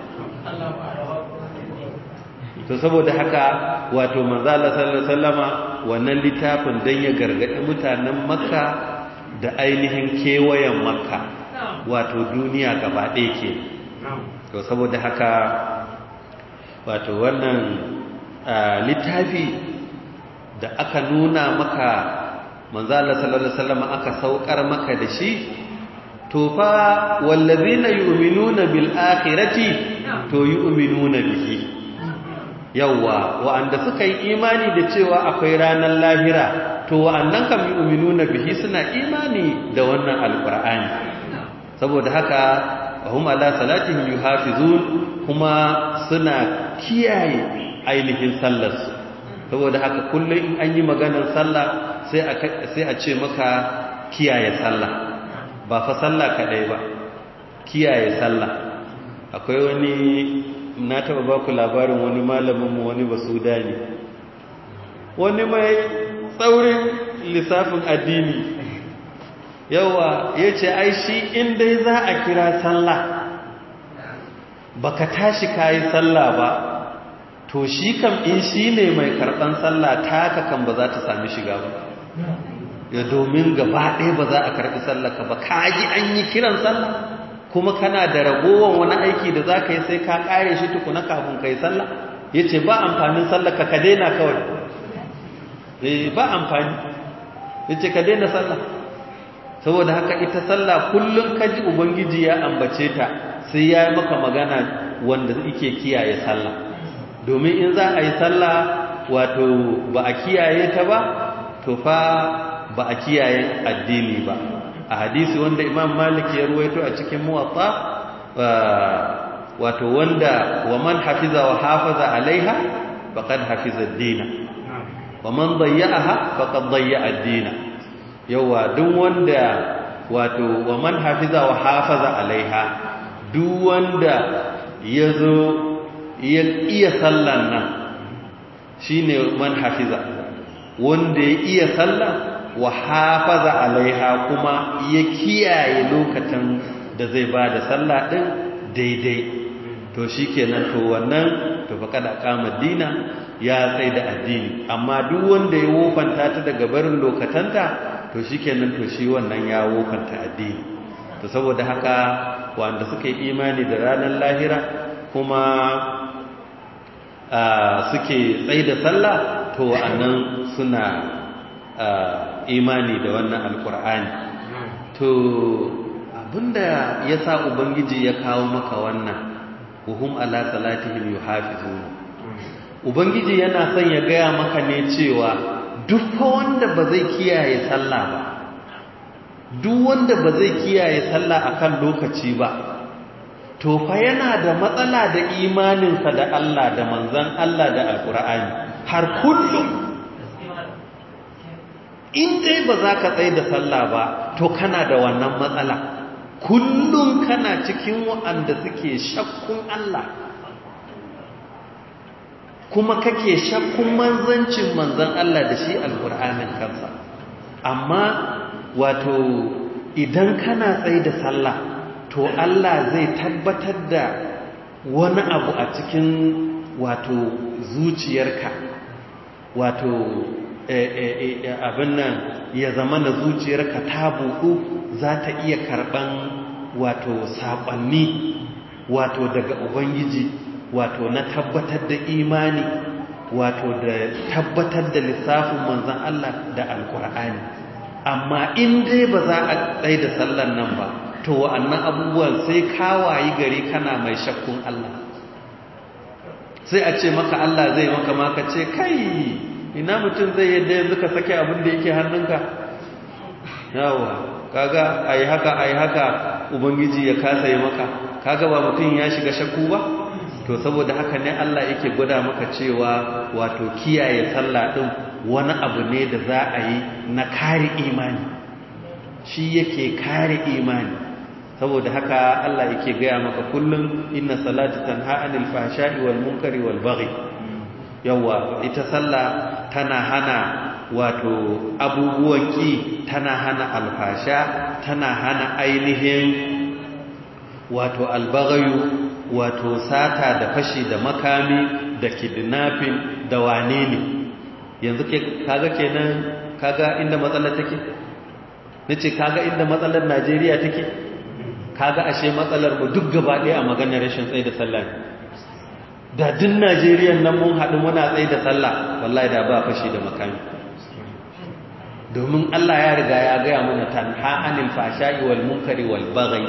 to saboda haka wato manzo Allah sallallahu alaihi wasallama wannan littafin dan ya gargadi mutanen makka da ainihin kewayen makka wato duniya gaba ɗaya ke to saboda haka wato wannan littafi da aka nuna maka manzo Allah sallallahu alaihi wasallama aka saukar maka da shi to fa wallazina yu'minuna bil akhirati to yu'minuna bihi yawa wa'anda suka yi imani da cewa akwai ranar lahira to wa'annan kam yu'minuna bihi suna imani da wannan alqur'ani saboda haka hum ala salatihim yuhafizun kuma suna kiyaye ainihin sallarsu saboda haka kullum in an yi maganar sallah sai a ce maka kiyaye sallah ba fa sallah kadai ba, kiyaye sallah. Akwai wani, na taba ba ku labarin wani malaminmu, wani basudani, wani mai tsaurin lissafin addini. Yawa ya ce ai shi in dai za a kira sallah baka tashi kayi sallah ba, to shi kam in shi ne mai karban sallah taka kan ba za ta sami shiga ba. Ya domin gaba ɗaya ba za a karɓi sallah ka ba, ka yi an yi kiran sallah kuma kana da ragowar wani aiki da za ka yi sai ka ƙare shi tukuna kafin ka yi sallah. Ya ce ba amfanin sallah ka daina kawai, ba amfani. Ya ce ka daina sallah. Saboda haka ita sallah kullum ka ji Ubangiji ya ambace ta sai ya yi maka magana wanda yake kiyaye sallah. Domin in za a yi sallah wato ba a kiyaye ta ba, to fa ba a kiyaye addini ba. A hadisi wanda Imam Malik ya ruwaito a cikin Muwatta, wato wanda wa man hafiza wa hafaza alaiha faqad hafiza ad-din wa man dayya'aha faqad dayya'a ad-din. Yawa duk wanda wato wa man hafiza wa hafaza alaiha, duk wanda yazo ya iya sallan nan shine man hafiza, wanda ya iya sallah wa hafaza alaiha kuma ya kiyaye lokacin da zai ba da sallah din daidai, to shikenan, to wannan to fa kada kama dina ya tsai da addini. Amma duk wanda ya wofanta ta daga barin lokatanta, to shikenan, to shi wannan ya wofanta addini. To saboda haka wanda suka yi imani da ranar lahira kuma suke tsai da sallah, to wa'annan suna imani da wannan alkur'ani. To abinda ya sa Ubangiji ya kawo maka wannan, wuhum ala salatihim yuhafizun, Ubangiji yana son ya gaya maka ne cewa duk wanda ba zai kiyaye sallah ba, duk wanda ba zai kiyaye sallah akan lokaci ba, to fa yana da matsala da imaninsa da Allah da manzon Allah da alkur'ani har kullum. In dai ba za ka tsaye da sallah ba, to kana da wannan matsala. Kullum kana cikin waɗanda suke shakkun Allah, kuma kake shakkun manzancin manzan Allah da shi alƙur'anin kansa. Amma wato idan kana tsaye da sallah, to Allah zai tabbatar da wani abu a cikin wato zuciyarka, wato abin nan ya zama na zuciyarka ta buɗu, za ta iya karɓan wato saƙonni wato daga Ubangiji, wato na tabbatar da imani, wato da tabbatar da lissafin manzan Allah da alƙur'ani. Amma in dai ba za a tsaye da sallan nan ba, to wa'annan abubuwan sai kawayi gari kana mai shakkun Allah. Sai a ce maka Allah zai maka maka ce kai, ina mutum zai yadda yanzu ka sake abin da yake hannunka. Yawa kaga ayi haka Ubangiji ya kasa yi maka, kaga ba mutum ya shiga shakku ba. To saboda haka ne Allah yake gwada maka cewa wato kiyaye sallah din wani abu ne da za a yi na kare imani, shi yake kare imani. Saboda haka Allah yake gaya maka kullum inna salata tanha anil fahsha'i wal munkari wal baghi. Yawa ita sallah tana hana wato abubuwan ki, tana hana alfasha, tana hana ainihin wato albaghayu, wato sata da fashi da makami da kidnapping da wane ne. Yanzu kaga kenan, kaga inda matsalar take, nace kaga inda matsalar Najeriya take, kaga ashe matsalar mu duk gaba ɗaya a maganar rashin tsaye da sallah. Da duk Najeriya nan mun haɗu muna tsaye da sallah, wallahi da ba fashi da makami. Domin Allah ya riga ya gaya mana tanha anil fashai wal munkari wal baghi.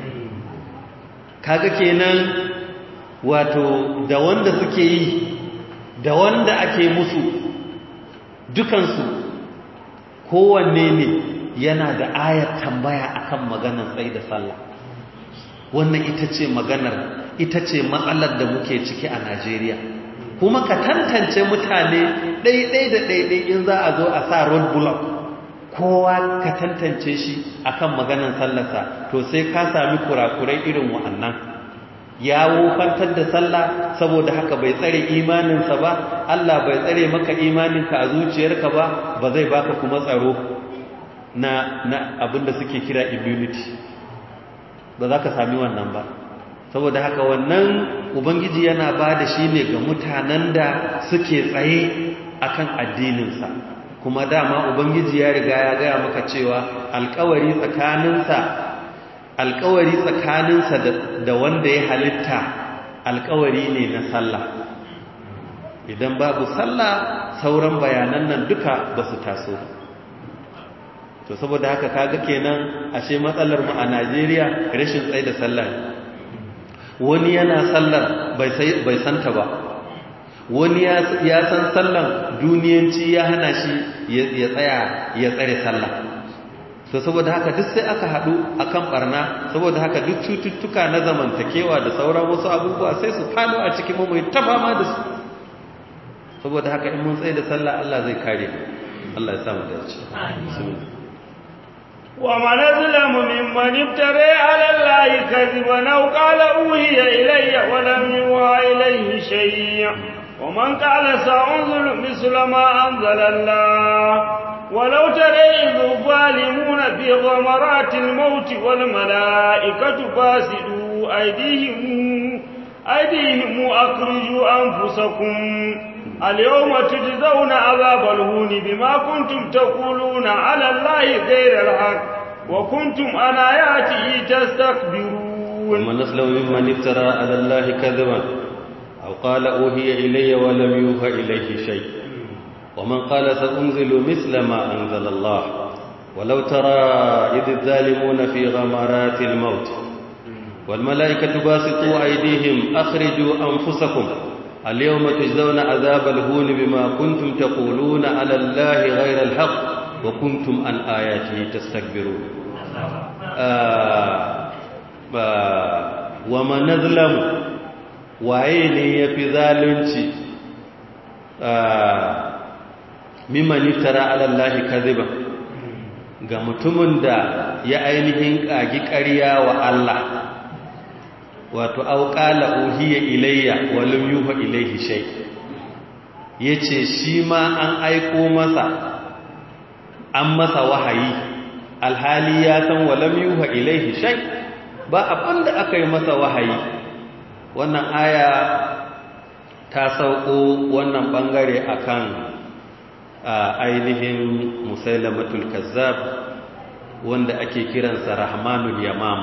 Kaga kenan wato da wanda suke yi da wanda ake musu dukansu kowanne ne yana da ayar tambaya akan maganar tsaye da sallah. Wannan ita ce maganar, ita ce matsalar da muke ciki a Najeriya. Kuma ka tantance mutane ɗaiɗai da ɗaiɗai in za a zo a sa road block, kowa ka tantance shi akan maganar sallarsa to sai ka sami kurakurai irin wa'annan ya wofantar da sallah saboda haka bai tsare imaninsa ba Allah bai tsare maka imaninka a zuciyarka ba zai baka kuma tsaro na abinda suke kira immunity ba za ka sami wannan ba saboda haka wannan ubangiji yana ba da shi ne ga mutanen da suke tsaye akan addininsa kuma dama ubangiji ya riga ya gaya maka cewa alkawari tsakaninsa da wanda ya halitta alkawari ne na sallah idan babu sallah sauran bayanan nan duka ba su taso to saboda haka kaga kenan ashe matsalar mu a Najeriya rashin tsaye da sallah wani yana sallar bai santa ba wani ya san sallan duniyanci ya hana shi ya tsare sallah to saboda haka duk sai aka haɗu akan barna saboda haka duk cututtuka na zamantakewa da sauran wasu abubuwa sai su falo a cikin mu mai tafama da su saboda haka in mun tsaye da sallah Allah zai kare Allah ya samu dace wa man azlamu mimman iftara ala allahi kadhiban aw qala uhiya ilayya wa lam yuha ilayhi shay' wa man qala sa'unzilu misla ma anzala Allah ولو ترى إذ الظالمون في غمرات الموت والملائكة باسطوا أيديهم أخرجوا أنفسكم اليوم تجزون عذاب الهون بما كنتم تقولون على الله غير الحق وكنتم عن آياته تستكبرون ومن أظلم ممن افترى على الله كذبا أو قال أوحي إلي ولم يوحى إليه شيء ومن قال سأنزل مثل ما أنزل الله ولو ترى إذ الظالمون في غمرات الموت والملائكة باسطوا أيديهم أخرجوا أنفسكم اليوم تجزون عذاب الهون بما كنتم تقولون على الله غير الحق وكنتم عن آياته تستكبرون ومن أظلم وعيني يفي ذالنتي mimman iftara ala Allah kadhiba ga mutumin da ya ainihin kagi ƙarya wa Allah wato au qala uhiya ilayya wa lam yuha ilayhi shay yace shi ma an aiko masa an masa wahayi alhali ya san wa lam yuha ilayhi shay ba abinda aka yi masa wahayi wannan aya ta sauko wannan bangare akan ainihin musailamatul kazzab wanda ake kiransa rahmanul yamam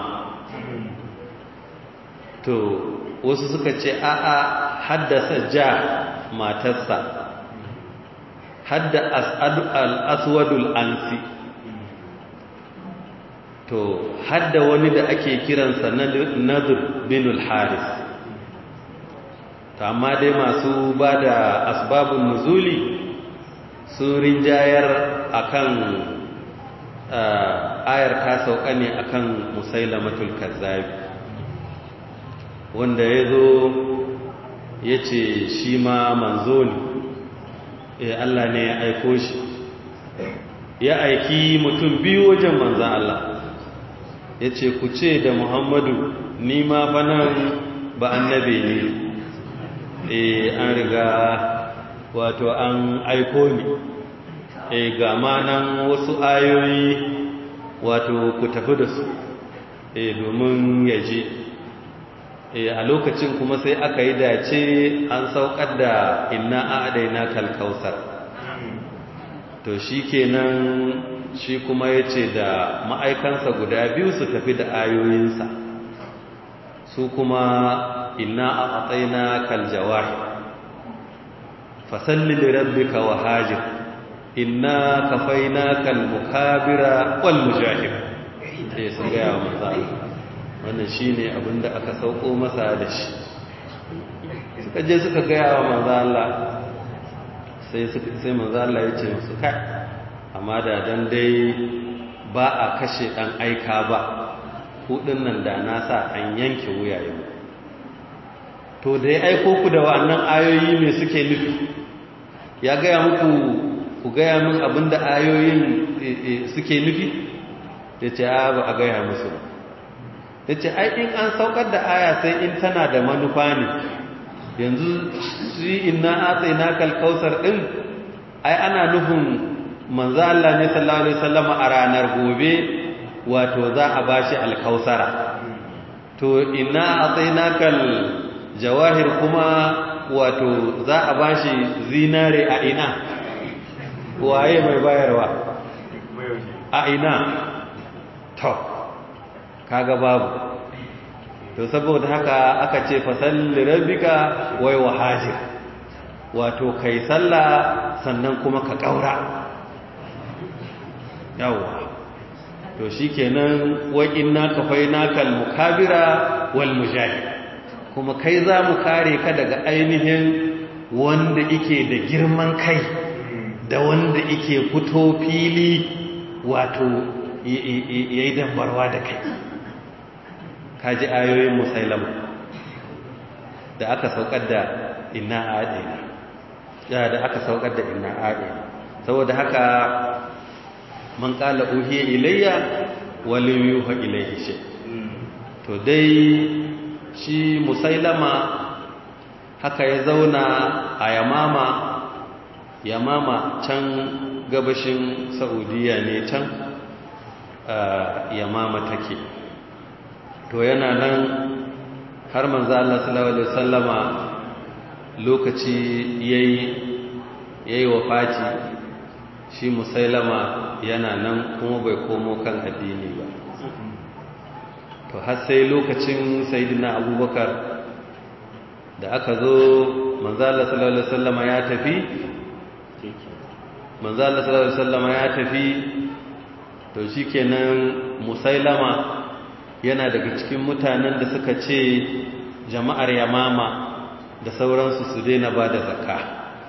to wasu suka ce a'a haddasa ja matarsa hadda al-aswadul ansi to hadda wani da ake kiransa nadir binul haris to amma dai masu bada asbabun nuzuli sun rinjayar akan ayar ta sauka ne akan musailamatul kazzabi wanda ya zo ya ce shi ma manzo ne Allah ne ya aiko shi ya aiki mutum biyu wajen manzan Allah ya ce ku ce da Muhammadu ni ma fanan ba annabe ne an riga wato an aiko ni ga manan wasu ayoyi wato ku tafi da su domin yaje a lokacin kuma sai aka yi dace an saukar da inna a'adaina kalkausar to shikenan shi kuma yace da ma'aikansa guda biyu su tafi da ayoyinsa su kuma inna a'ataina kaljawahi fasalli li rabbika wahajir inna kafainaka almukabira wal mujahid sai sun ga yawa manzo wannan shine abinda aka sauko masa da shi suka je suka ga yawa manzo Allah sai manzo Allah ya ce musu kai amma da dan dai ba a kashe dan aika ba kudin nan da na sa an yanke wuyayen to da ya aiko ku da wannan ayoyi me suke nufi ya gaya muku ku gaya min abinda ayoyin suke nufi ya ce ba a gaya musu ba ya ce ai in an saukar da aya sai in tana da manufa ne yanzu shi inna atsaina kalkausar din ai ana nufin manzo Allah ne sallallahu alaihi wasallam a ranar gobe wato za a bashi alkausara to inna atsaina kal jawahir kuma wato za a bashi zinare a ina waye mai bayarwa a ina to kaga babu to saboda haka aka ce fasalli rabbika wai wahajir wato kai sallah sannan kuma ka kaura yawa to shikenan wa inna kafainakal mukabira wal mujahid kuma kai za mu kare ka daga ainihin wanda yake da girman kai da wanda yake fito fili wato yayi dambarwa da kai kaji ayoyin musailama da aka saukar da inna a'adina da aka saukar da inna a'adina saboda haka man qala uhiya ilayya wa lam yuha ilayhi shay to dai shi musailama haka ya zauna a yamama can gabashin saudiya ne can yamama take to yana nan har manzo Allah sallallahu alaihi wasallama lokaci yayi wafati shi musailama yana nan kuma bai komo kan addini ba to har sai lokacin sayyidina abubakar da aka zo manzo Allah sallallahu alaihi wasallama ya tafi manzo Allah sallallahu alaihi wasallama ya tafi to shikenan musailama yana daga cikin mutanen da suka ce jama'ar yamama da sauransu su daina ba da zakka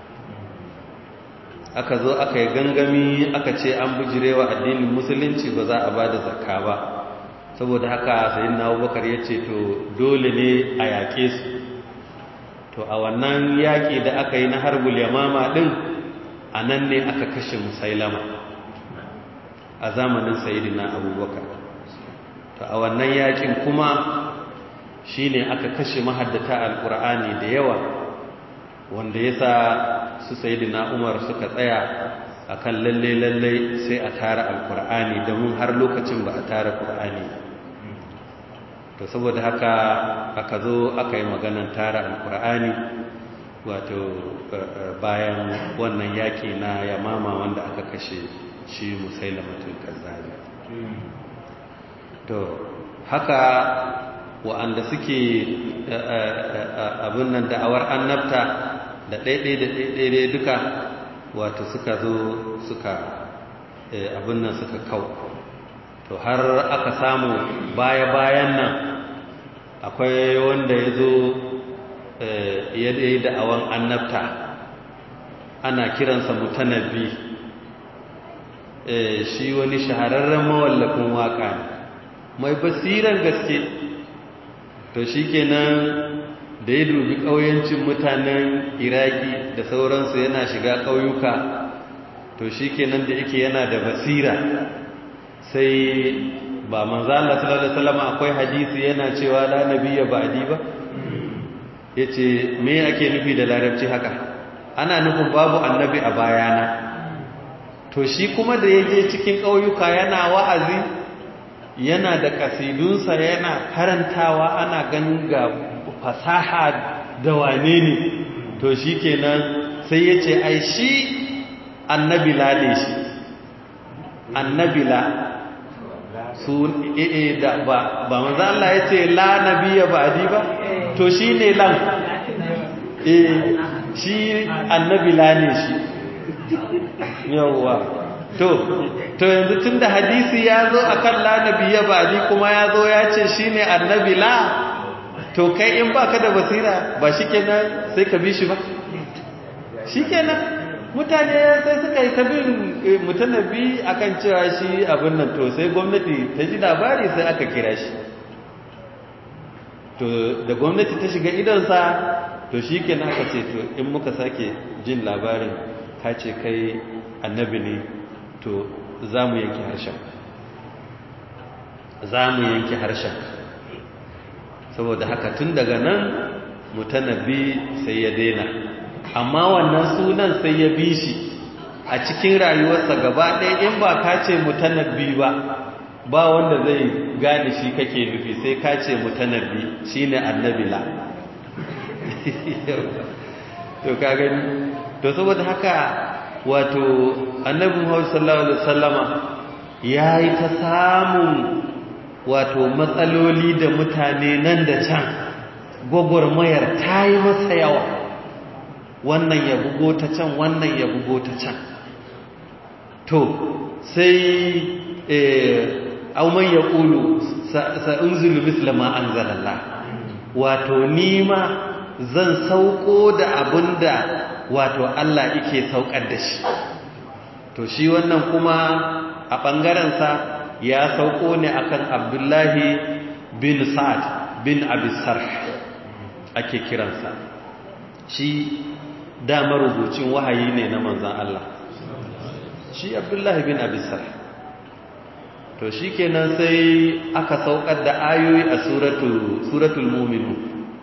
aka zo aka yi gangami aka ce an bujirewa addinin musulunci ba za a ba da zakka ba saboda haka sayyidina abubakar ya ce to dole ne a yaƙe su to a wannan yaƙi da aka yi na harbul yamama ɗin a nan ne aka kashe musailama a zamanin sayyidina abubakar to a wannan yaƙin kuma shi ne aka kashe mahaddata alƙur'ani da yawa wanda ya sa su sayyidina umar suka tsaya akan lalle sai a tara alƙur'ani da mun har lokacin ba a tara ƙur'ani to saboda haka aka zo aka yi maganan tara alkur'ani wato bayan wannan yaƙi na yamama wanda aka kashe shi musailamatul kazzabi to haka wa'anda suke abin nan da'awar annabta da ɗaiɗai duka wato suka zo suka abin nan suka kau to har aka samu baya-bayan nan akwai wanda ya zo ya yi da'awan annabta ana kiransa mutanabbi shi wani shahararren mawallafin waka ne mai basiran gaske to shi kenan da ya dubi ƙauyancin mutanen iraki da sauransu yana shiga ƙauyuka to shi kenan da yake yana da basira sai ba manzo Allah sallallahu alaihi wasallam akwai hadisi yana cewa la nabiyya ba'di ba yace me ake nufi da larabci haka ana nufin babu annabi a bayana to shi kuma da yaje cikin kauyuka yana wa'azi yana da kasidunsa yana karantawa ana ganin ga fasaha da wane ne to shikenan sai yace ai shi annabi la ne shi annabi la su da ba manzo Allah yace la nabiyya ba'di ba to shine lan shi annabi la ne shi yawa to yanzu tunda hadisi ya zo akan la nabiyya ba'di kuma ya zo ya ce shine annabi la to kai in baka da basira ba shikenan sai ka bi shi ba shikenan mutane sai suka yi tabin mutanabbi akan cewa shi abin nan to sai gwamnati ta ji labari sai aka kira shi to da gwamnati ta shiga idonsa to shi ke aka ce to in muka sake jin labarin ka ce kai annabi ne to za mu yanke harshen saboda haka tun daga nan mutanabbi sai ya daina amma wannan sunan sai ya bi shi a cikin rayuwarsa gaba ɗaya in ba ka ce mutanabbi ba wanda zai gane shi kake nufi sai ka ce mutanabbi shine annabila to ka gani to saboda haka wato annabi Muhammad sallallahu alaihi wasallama yayi ta samun wato matsaloli da mutane nan da can gwagwarmayar ta yi masa yawa wannan ya bugo ta can wannan ya bugo ta can to sai auman ya ƙulu sa'unzulu mislama an zalalla wato nima zan sauko da abinda wato Allah yake saukar da shi to shi wannan kuma a ɓangarensa ya sauko ne akan Abdullahi bin Sa'ad bin Abi Sarh ake kiransa shi da marubucin wahayi ne na manzon Allah shi Abdullahi bin Abi Sarh to shikenan sai aka saukar da ayoyi a suratul mu'minun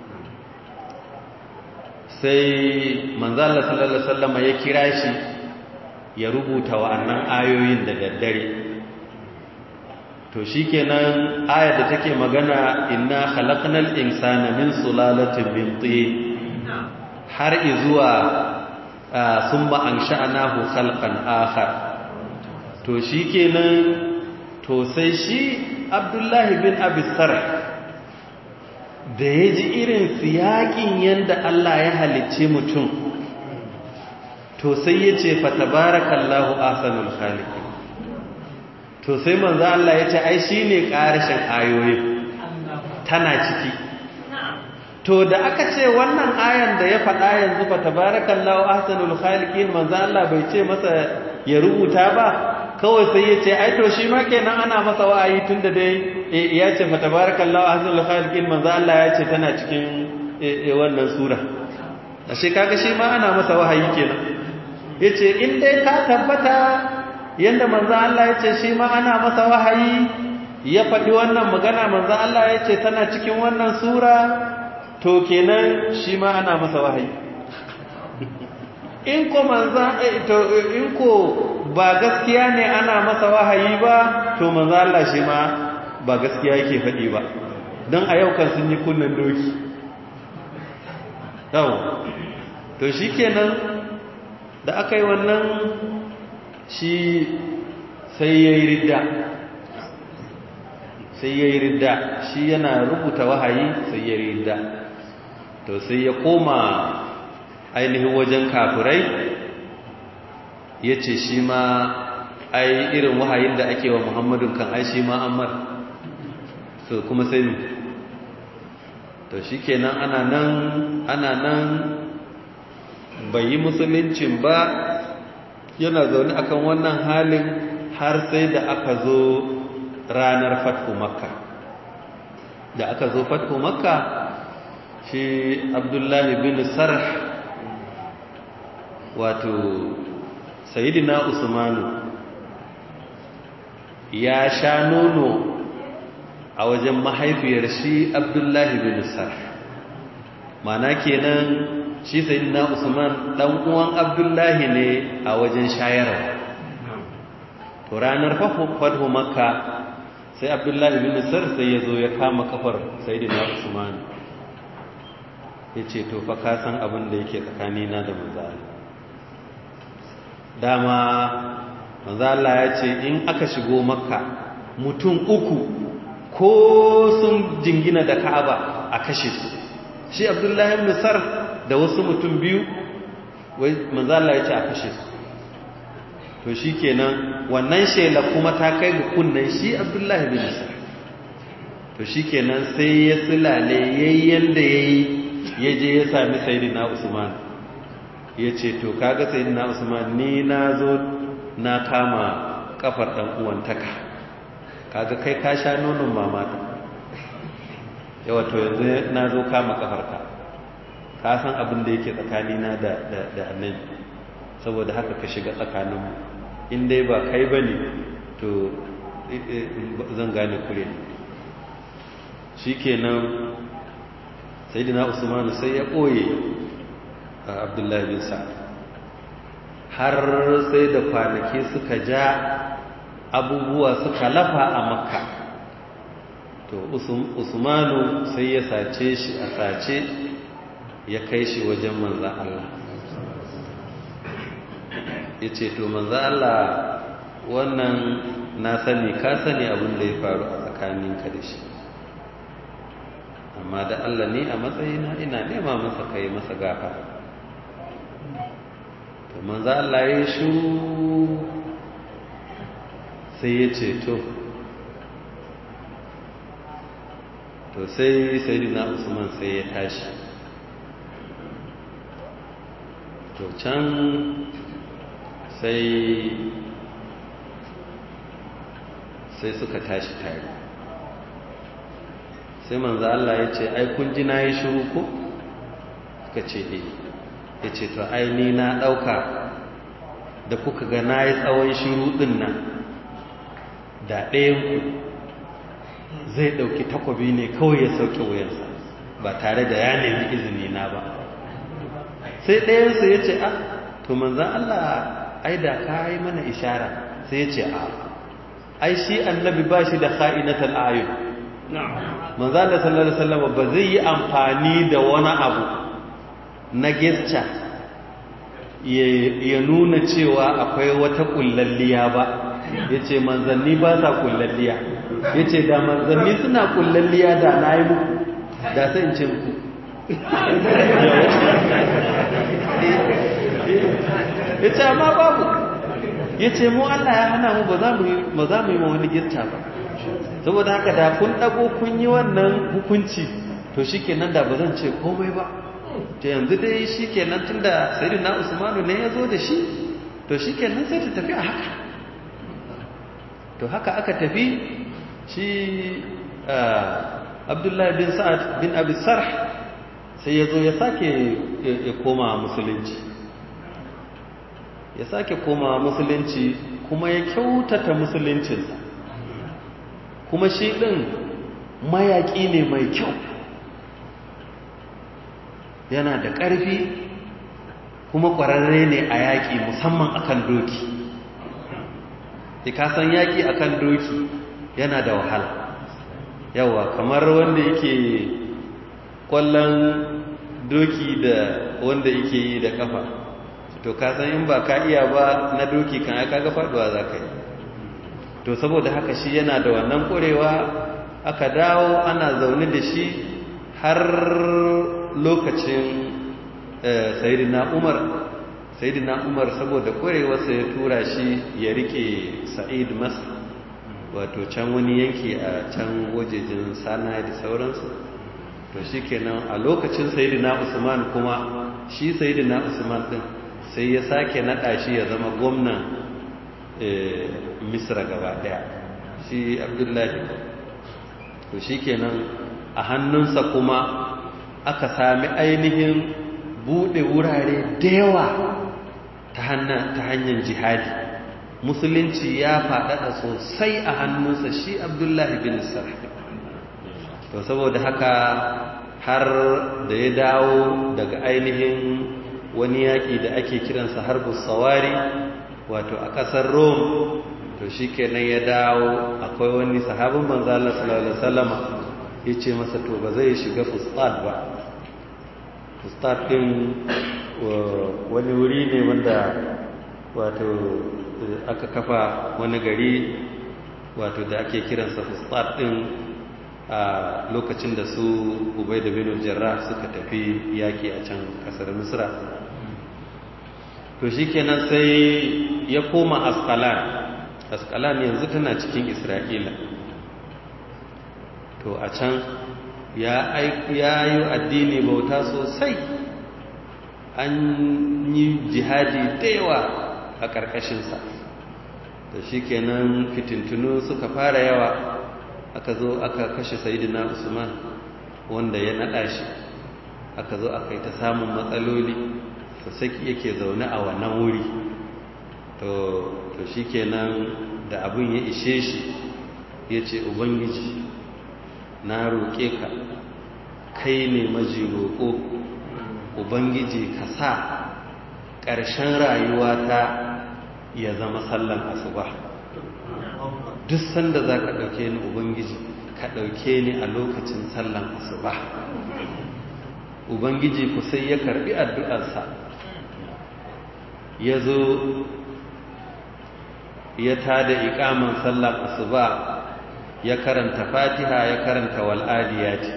sai manzon Allah sallallahu alaihi wasallam ya kira shi ya rubuta wa'annan ayoyin da daddare to shikenan ayar da take magana inna khalaqnal insana min sulalatin min tin har izuwa summa ansha'nahu khalqan akhar to shikenan to sai shi Abdullahi bin Abi Sarh da yaji irin siyakin yanda Allah ya halicce mutum to sai yace fa tabarakallahu ahsanul khaliqin to sai manzo Allah ya ce ai shine karshen ayoyi tana ciki to da aka ce wannan ayan da ya faɗa yanzu fa tabarakallahu ahsanul khaliqin manzo Allah bai ce masa ya rubuta ba kawai sai ya ce ai to shi ma kenan ana masa wa'ayi tunda dai ya ce fa tabarakallahu ahsanul khaliqin manzo Allah ya ce tana cikin wannan sura ashe kaga shi ma ana masa wahayi kenan yace in dai ka tabbata yanda manzo Allah ya ce shi ma ana masa wahayi ya faɗi wannan magana manzo Allah ya ce tana cikin wannan sura to kenan shi ma ana masa wahayi in ko manzo in ko ba gaskiya ne ana masa wahayi ba to manzo Allah shi ma ba gaskiya yake faɗi ba don a yau kan sun yi kunnan doki to shikenan da aka yi wannan shi sai ya yi ridda shi yana rubuta wahayi sai ya yi ridda to sai ya koma ainihin wajen kafirai ya ce shi ma ai irin wahayin da ake wa muhammadun kan ai shi ma ammar so kuma sai to shi kenan ana nan bai yi musuluncin ba yana zaune akan wannan halin har sai da aka zo ranar fathu makka da aka zo fathu makka shi abdullahi bin sarh wato sayyidina usmanu ya sha nono a wajen mahaifiyar shi abdullahi bin sarh mana kenan shi sayyidina usman dan uwan abdullahi ne a wajen shayarwa to ranar fathu makka sai abdullahi bin sarh sai yazo ya kama kafar sayyidina usman yace to fa ka san abin da yake tsakanina da manzo dama manzo Allah ya ce in aka shigo makka mutum uku ko sun jingina da ka'aba a kashe su shi abdullahi bin sarh da wasu mutum biyu wai manzo Allah ya ce a kashe su to shikenan wannan shela kuma ta kai ga kunnan shi Abdullahi bin Sa'd to shikenan sai ya sulale yayyen da yayi yaje ya sami sayyidina Usman yace to kaga sayyidina Usman ni nazo na kama kafar dan uwantaka kaga kai ka sha nonon mamata yawa to yanzu nazo kama kafarka ka san abin da yake tsakanina da annabi saboda haka ka shiga tsakaninmu in dai ba kai ba ne to zan gane kure ne shi kenan sayidina usmanu sai ya ɓoye abdullahi bin sa'ad har sai da kwanaki suka ja abubuwa suka lafa a makka to usmanu sai ya sace shi a sace ya kai shi wajen manzan Allah ya ce to manzan Allah wannan na sani ka sani abin da ya faru a tsakaninka da shi amma da Allah ne a matsayina ina nema masa kai masa gafara to manzan Allah ya shiru sai ya ce to sai sayyidina Usman sai ya tashi to can sai suka tashi tare sai manzo Allah ya ce ai kun ji nayi shiru ko suka ce ya ce to ai ni na dauka da kuka ga nayi tsawon shiru din nan da ɗayan ku zai ɗauki takobi ne kawai ya sauke wuyansa ba tare da ya nemi izini na ba sai ɗayansa ya ce a to manzan Allah ai da ka yi mana ishara sai ya ce a ai shi annabi ba shi da kha'inatul ayun manzan Allah sallallahu alaihi wasallam ba zai yi amfani da wani abu na gesture ya nuna cewa akwai wata kullalliya ba ya ce manzanni ba sa kullalliya ya ce da manzanni suna kullalliya da na yi muku da sai in ce muku ya ce amma babu ya ce mu Allah ya hana mu ba za mu yi ma wani girta ba saboda haka da kun ɗago kun yi wannan hukunci to shi kenan da ba zan ce komai ba ta yanzu dai shi kenan tun da sayyidina Usmanu ne ya zo da shi to shi kenan sai ta tafi a haka to haka aka tafi shi Abdullahi bin Sa'ad bin Abi Sarh sai ya zo ya sake ya koma musulunci kuma ya kyautata musuluncinsa kuma shi ɗin mayaƙi ne mai kyau yana da ƙarfi kuma ƙwararre ne a yaƙi musamman akan doki ka san yaƙi akan doki yana da wahala yawa kamar wanda yake ƙwallon doki da wanda yake yi da ƙafa to ka san in ba ka iya ba na doki kan aka ga faɗuwa za ka yi to saboda haka shi yana da wannan ƙurewa aka dawo ana zaune da shi har lokacin sayidina umar saboda ƙwarewarsa ya tura shi ya rike sa'id masar wato can wani yanki a can wajejin sana da sauransu to shi kenan a lokacin sayidina usman kuma shi sayidina usman din sai ya sake naɗa shi ya zama gwamnan misra gaba ɗaya shi abdullahi to shi kenan a hannunsa kuma aka sami ainihin buɗe wurare da yawa ta hanyar jihadi musulunci ya faɗaɗa sosai a hannunsa shi abdullahi bin sarh to saboda haka har da ya dawo daga ainihin wani yaƙi da ake kiransa harbus sawari wato a ƙasar rome to shi kenan ya dawo akwai wani sahabin manzala sallallahu alaihi wasallam ya ce masa to ba zai shiga fustat ba fustat ɗin wani wuri ne wanda wato aka kafa wani gari wato da ake kiransa fustat ɗin a lokacin da su ubai da bin jarrah suka tafi yaki a can kasar misra to shi kenan sai ya koma askalan yanzu tana cikin isra'ila to a can ya yi addini bauta sosai an yi jihadi da yawa a ƙarƙashinsa to shi kenan fitintunu suka fara yawa aka zo aka kashe sayidina usman wanda ya naɗa shi aka zo aka yi ta samun matsaloli to sai yake zaune a wannan wuri to shikenan da abin ya ishe shi ya ce ubangiji na roƙe ka kai ne maji roƙo ubangiji ka sa ƙarshen rayuwata ya zama sallan asuba duk sanda za ka ɗauke ni ubangiji ka ɗauke ni a lokacin sallan asuba ubangiji ku sai ya karɓi addu'arsa ya zo ya tada iƙaman sallan asuba ya karanta fatiha ya karanta wal'adiyati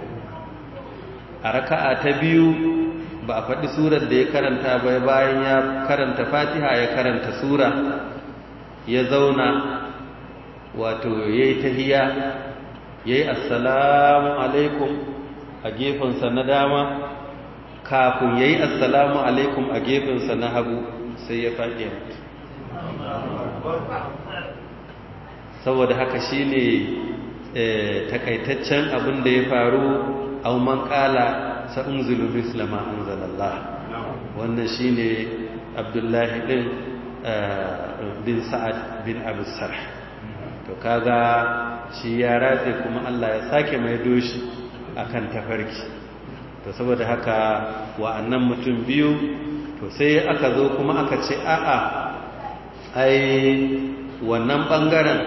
a raka'a ta biyu ba a faɗi surar da ya karanta ba bayan ya karanta fatiha ya karanta sura ya zauna wato ya yi tahiya ya yi assalamu alaikum a gefensa na dama kafin ya yi assalamu alaikum a gefensa na hagu sai ya faɗi mutu saboda haka shi ne takaitaccen abin da ya faru auman ƙala sa'unzilu mislama anzalallah wannan shi ne abdullahi ɗin bin sa'ad bin abu sarh to kaga shi ya ratse kuma Allah ya sake mai doshi akan tafarki to saboda haka wa'annan mutum biyu to sai aka zo kuma aka ce a'a ai wannan bangaren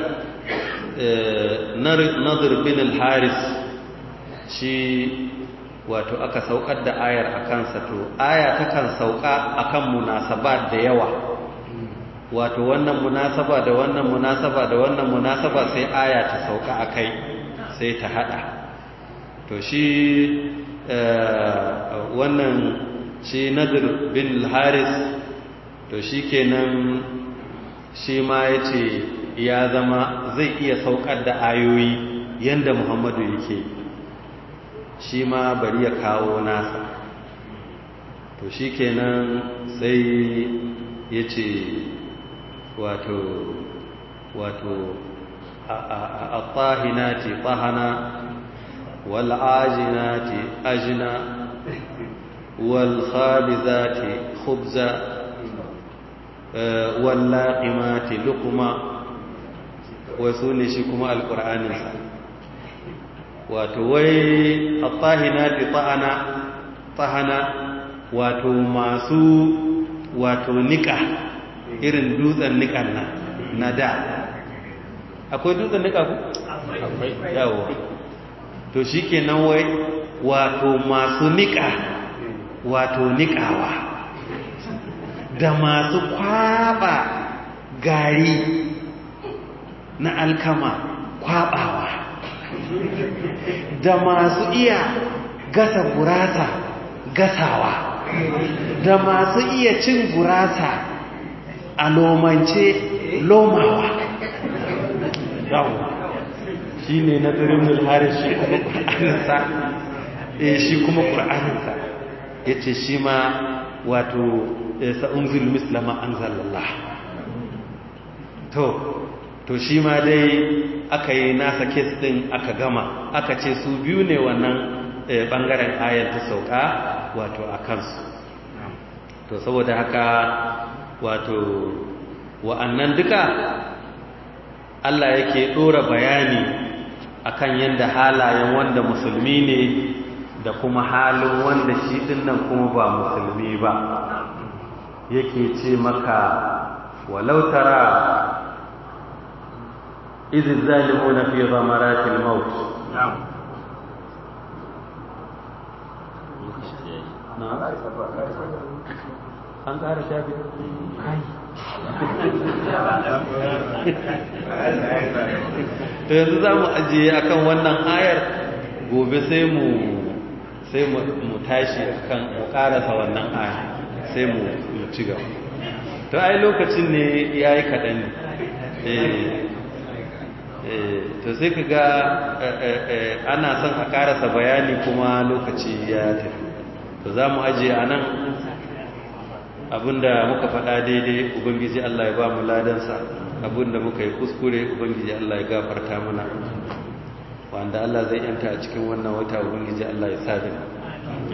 Nadir bin al-Haris shi wato aka saukar da ayar akan sa to aya takan sauka akan munasabat da yawa wato wannan munasaba da wannan munasaba da wannan munasaba sai aya ta sauka akai sai ta hada to shi wannan shi Nadir bin al-Haris to shikenan shi ma yace ya zama zai iya saukar da ayoyi yanda Muhammadu yake shi ma bari ya kawo nasa to shikenan sai yace wato at-tahinati tahana wal ajinati ajna wal khabizati khubza wal laqimati luqma wasu ne shi kuma alqur'aninsa wato wai at-tahinati tahana wato masu wato nika irin dutsen nikan na da akwai dutsen nika ku? akwai yawo to shi kenan wai wato masu nika wato nikawa da masu kwaba gari na alkama kwabawa da masu iya gasa gurasa gasawa da masu iya cin gurasa a lomance lomawa shi ne na tsirin mulharis shi kuma ƙur'aninsa ya ce shi ma wato sa'unzil mislama an zallallah to shi ma dai aka yi nasa kes ɗin aka gama aka ce su biyu ne wannan ɓangaren ayar ta sauka wato a kansu to saboda haka wato wa'annan duka Allah yake ɗora bayani akan yadda halayen wanda musulmi ne da kuma halin wanda shi dinnan kuma ba musulmi ba yake ce maka walau tara idh zalimuna fi ghamaratil maut an ƙara shafi kai to yanzu za mu ajiye akan wannan ayar gobe sai mu tashi akan mu ƙarasa wannan ayar sai mu ci gaba to ai lokacin ne ya yi kaɗan to sai ka ga ana son a ƙarasa bayani kuma lokaci ya tafi to za mu ajiye a nan abinda muka faɗa daidai ubangiji Allah ya ba mu ladansa abinda muka yi kuskure ubangiji Allah ya gafarta mana wanda Allah zai yanta a cikin wannan wata ubangiji Allah ya sa da